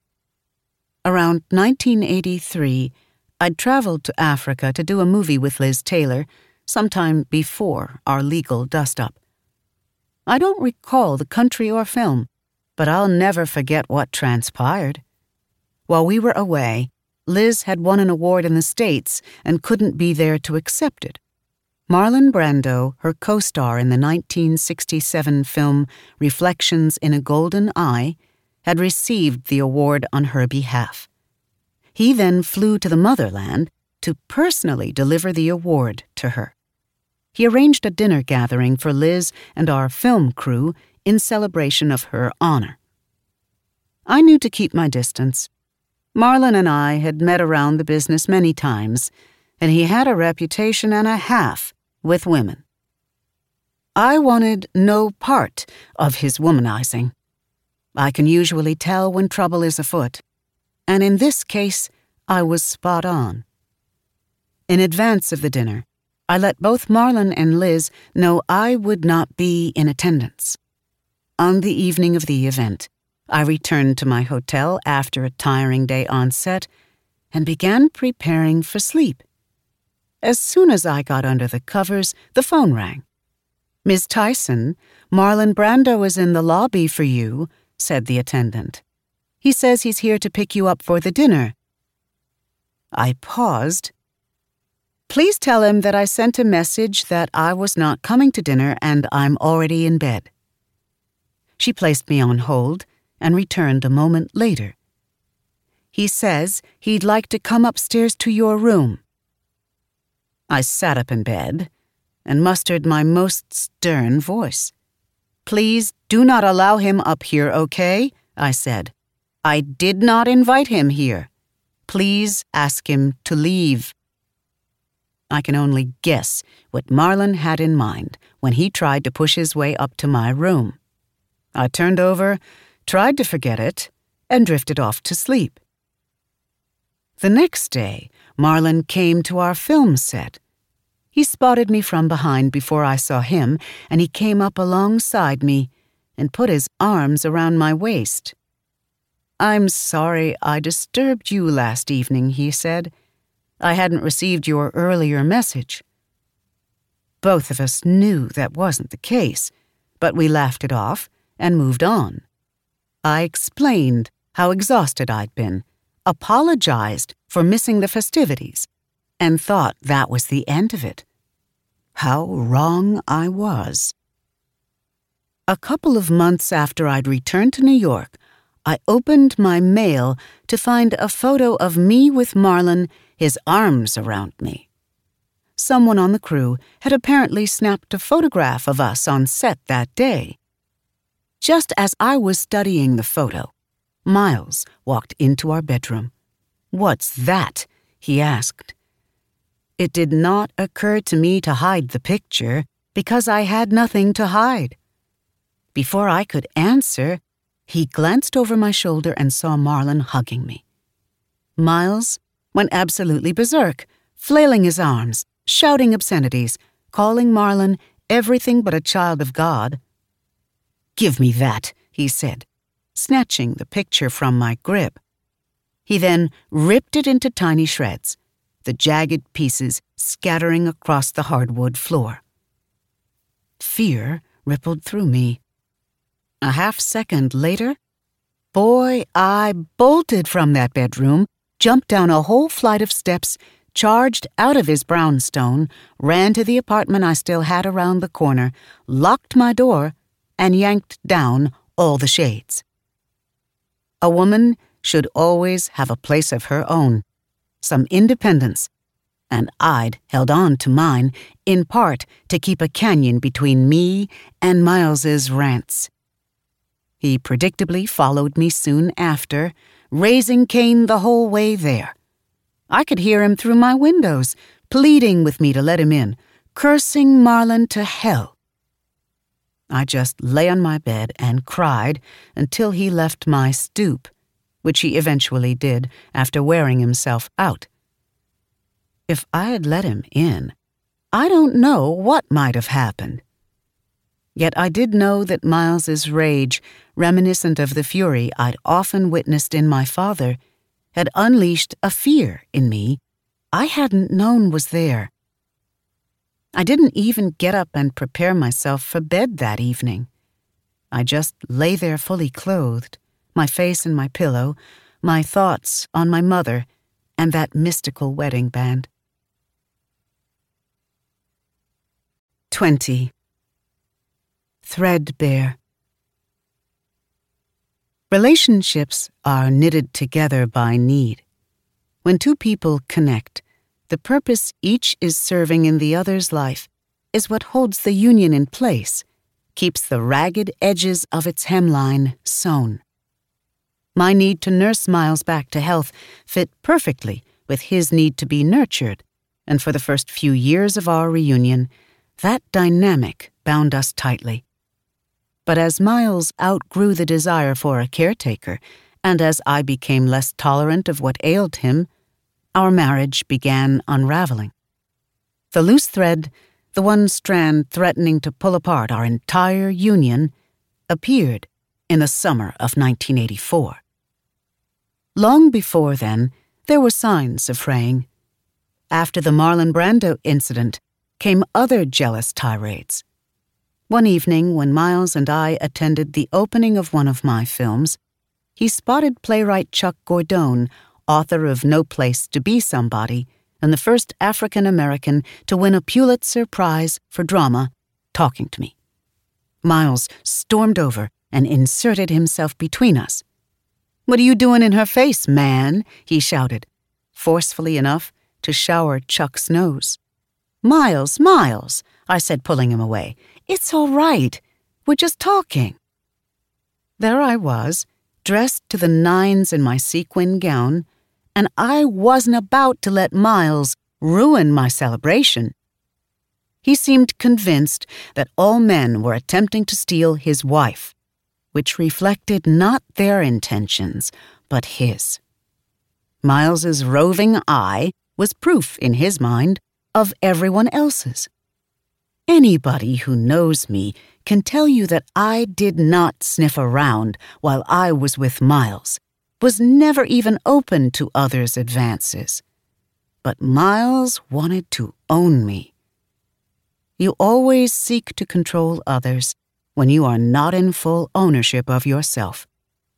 Around 1983, I'd traveled to Africa to do a movie with Liz Taylor, sometime before our legal dust-up. I don't recall the country or film, but I'll never forget what transpired. While we were away, Liz had won an award in the States and couldn't be there to accept it. Marlon Brando, her co-star in the 1967 film Reflections in a Golden Eye, had received the award on her behalf. He then flew to the motherland to personally deliver the award to her. He arranged a dinner gathering for Liz and our film crew in celebration of her honor. I knew to keep my distance. Marlon and I had met around the business many times, and he had a reputation and a half with women. I wanted no part of his womanizing. I can usually tell when trouble is afoot, and in this case, I was spot on. In advance of the dinner, I let both Marlon and Liz know I would not be in attendance. On the evening of the event, I returned to my hotel after a tiring day on set and began preparing for sleep. As soon as I got under the covers, the phone rang. "Miss Tyson, Marlon Brando is in the lobby for you," said the attendant. "He says he's here to pick you up for the dinner." I paused. "Please tell him that I sent a message that I was not coming to dinner and I'm already in bed." She placed me on hold and returned a moment later. "He says he'd like to come upstairs to your room." I sat up in bed and mustered my most stern voice. "Please do not allow him up here, okay?" I said. "I did not invite him here. Please ask him to leave." I can only guess what Marlon had in mind when he tried to push his way up to my room. I turned over, tried to forget it, and drifted off to sleep. The next day, Marlon came to our film set. He spotted me from behind before I saw him, and he came up alongside me and put his arms around my waist. "I'm sorry I disturbed you last evening," he said. "I hadn't received your earlier message." Both of us knew that wasn't the case, but we laughed it off and moved on. I explained how exhausted I'd been, apologized for missing the festivities, and thought that was the end of it. How wrong I was. A couple of months after I'd returned to New York, I opened my mail to find a photo of me with Marlon, his arms around me. Someone on the crew had apparently snapped a photograph of us on set that day. Just as I was studying the photo, Miles walked into our bedroom. "What's that?" he asked. It did not occur to me to hide the picture because I had nothing to hide. Before I could answer, he glanced over my shoulder and saw Marlon hugging me. Miles went absolutely berserk, flailing his arms, shouting obscenities, calling Marlon everything but a child of God. "Give me that," he said, snatching the picture from my grip. He then ripped it into tiny shreds, the jagged pieces scattering across the hardwood floor. Fear rippled through me. A half-second later, I bolted from that bedroom, jumped down a whole flight of steps, charged out of his brownstone, ran to the apartment I still had around the corner, locked my door, and yanked down all the shades. A woman should always have a place of her own, some independence, and I'd held on to mine, in part to keep a canyon between me and Miles's rants. He predictably followed me soon after, raising Cain the whole way there. I could hear him through my windows, pleading with me to let him in, cursing Marlon to hell. I just lay on my bed and cried until he left my stoop, which he eventually did after wearing himself out. If I had let him in, I don't know what might have happened. Yet I did know that Miles's rage, reminiscent of the fury I'd often witnessed in my father, had unleashed a fear in me I hadn't known was there. I didn't even get up and prepare myself for bed that evening. I just lay there fully clothed, my face in my pillow, my thoughts on my mother and that mystical wedding band. 20. Threadbare. Relationships are knitted together by need. When two people connect, the purpose each is serving in the other's life is what holds the union in place, keeps the ragged edges of its hemline sewn. My need to nurse Miles back to health fit perfectly with his need to be nurtured, and for the first few years of our reunion, that dynamic bound us tightly. But as Miles outgrew the desire for a caretaker, and as I became less tolerant of what ailed him, our marriage began unraveling. The loose thread, the one strand threatening to pull apart our entire union, appeared in the summer of 1984. Long before then, there were signs of fraying. After the Marlon Brando incident came other jealous tirades. One evening, when Miles and I attended the opening of one of my films, he spotted playwright Chuck Gordone, author of No Place to Be Somebody, and the first African-American to win a Pulitzer Prize for drama, talking to me. Miles stormed over and inserted himself between us. "What are you doing in her face, man?" he shouted, forcefully enough to shower Chuck's nose. "Miles, Miles," I said, pulling him away. "It's all right. We're just talking." There I was, dressed to the nines in my sequin gown, and I wasn't about to let Miles ruin my celebration. He seemed convinced that all men were attempting to steal his wife, which reflected not their intentions, but his. Miles's roving eye was proof, in his mind, of everyone else's. Anybody who knows me can tell you that I did not sniff around while I was with Miles, was never even open to others' advances. But Miles wanted to own me. You always seek to control others when you are not in full ownership of yourself.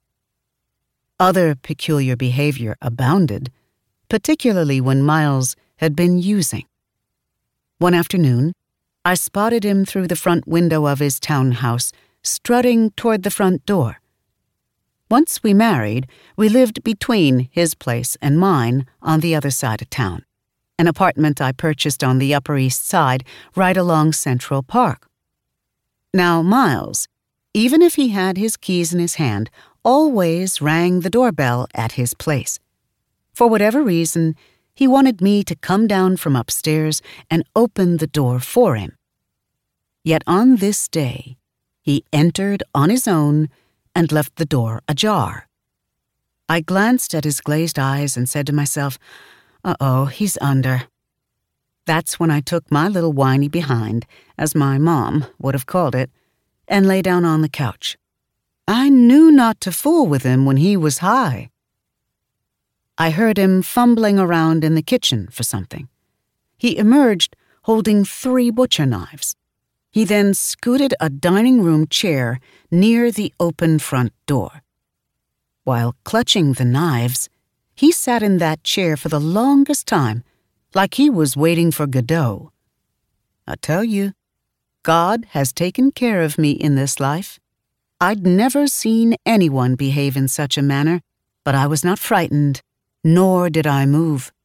Other peculiar behavior abounded, particularly when Miles had been using. One afternoon, I spotted him through the front window of his townhouse, strutting toward the front door. Once we married, we lived between his place and mine on the other side of town, an apartment I purchased on the Upper East Side right along Central Park. Now Miles, even if he had his keys in his hand, always rang the doorbell at his place. For whatever reason, he wanted me to come down from upstairs and open the door for him. Yet on this day, he entered on his own and left the door ajar. I glanced at his glazed eyes and said to myself, "Uh-oh, he's under." That's when I took my little whiny behind, as my mom would have called it, and lay down on the couch. I knew not to fool with him when he was high. I heard him fumbling around in the kitchen for something. He emerged holding 3 butcher knives. He then scooted a dining room chair near the open front door. While clutching the knives, he sat in that chair for the longest time, like he was waiting for Godot. I tell you, God has taken care of me in this life. I'd never seen anyone behave in such a manner, but I was not frightened, nor did I move.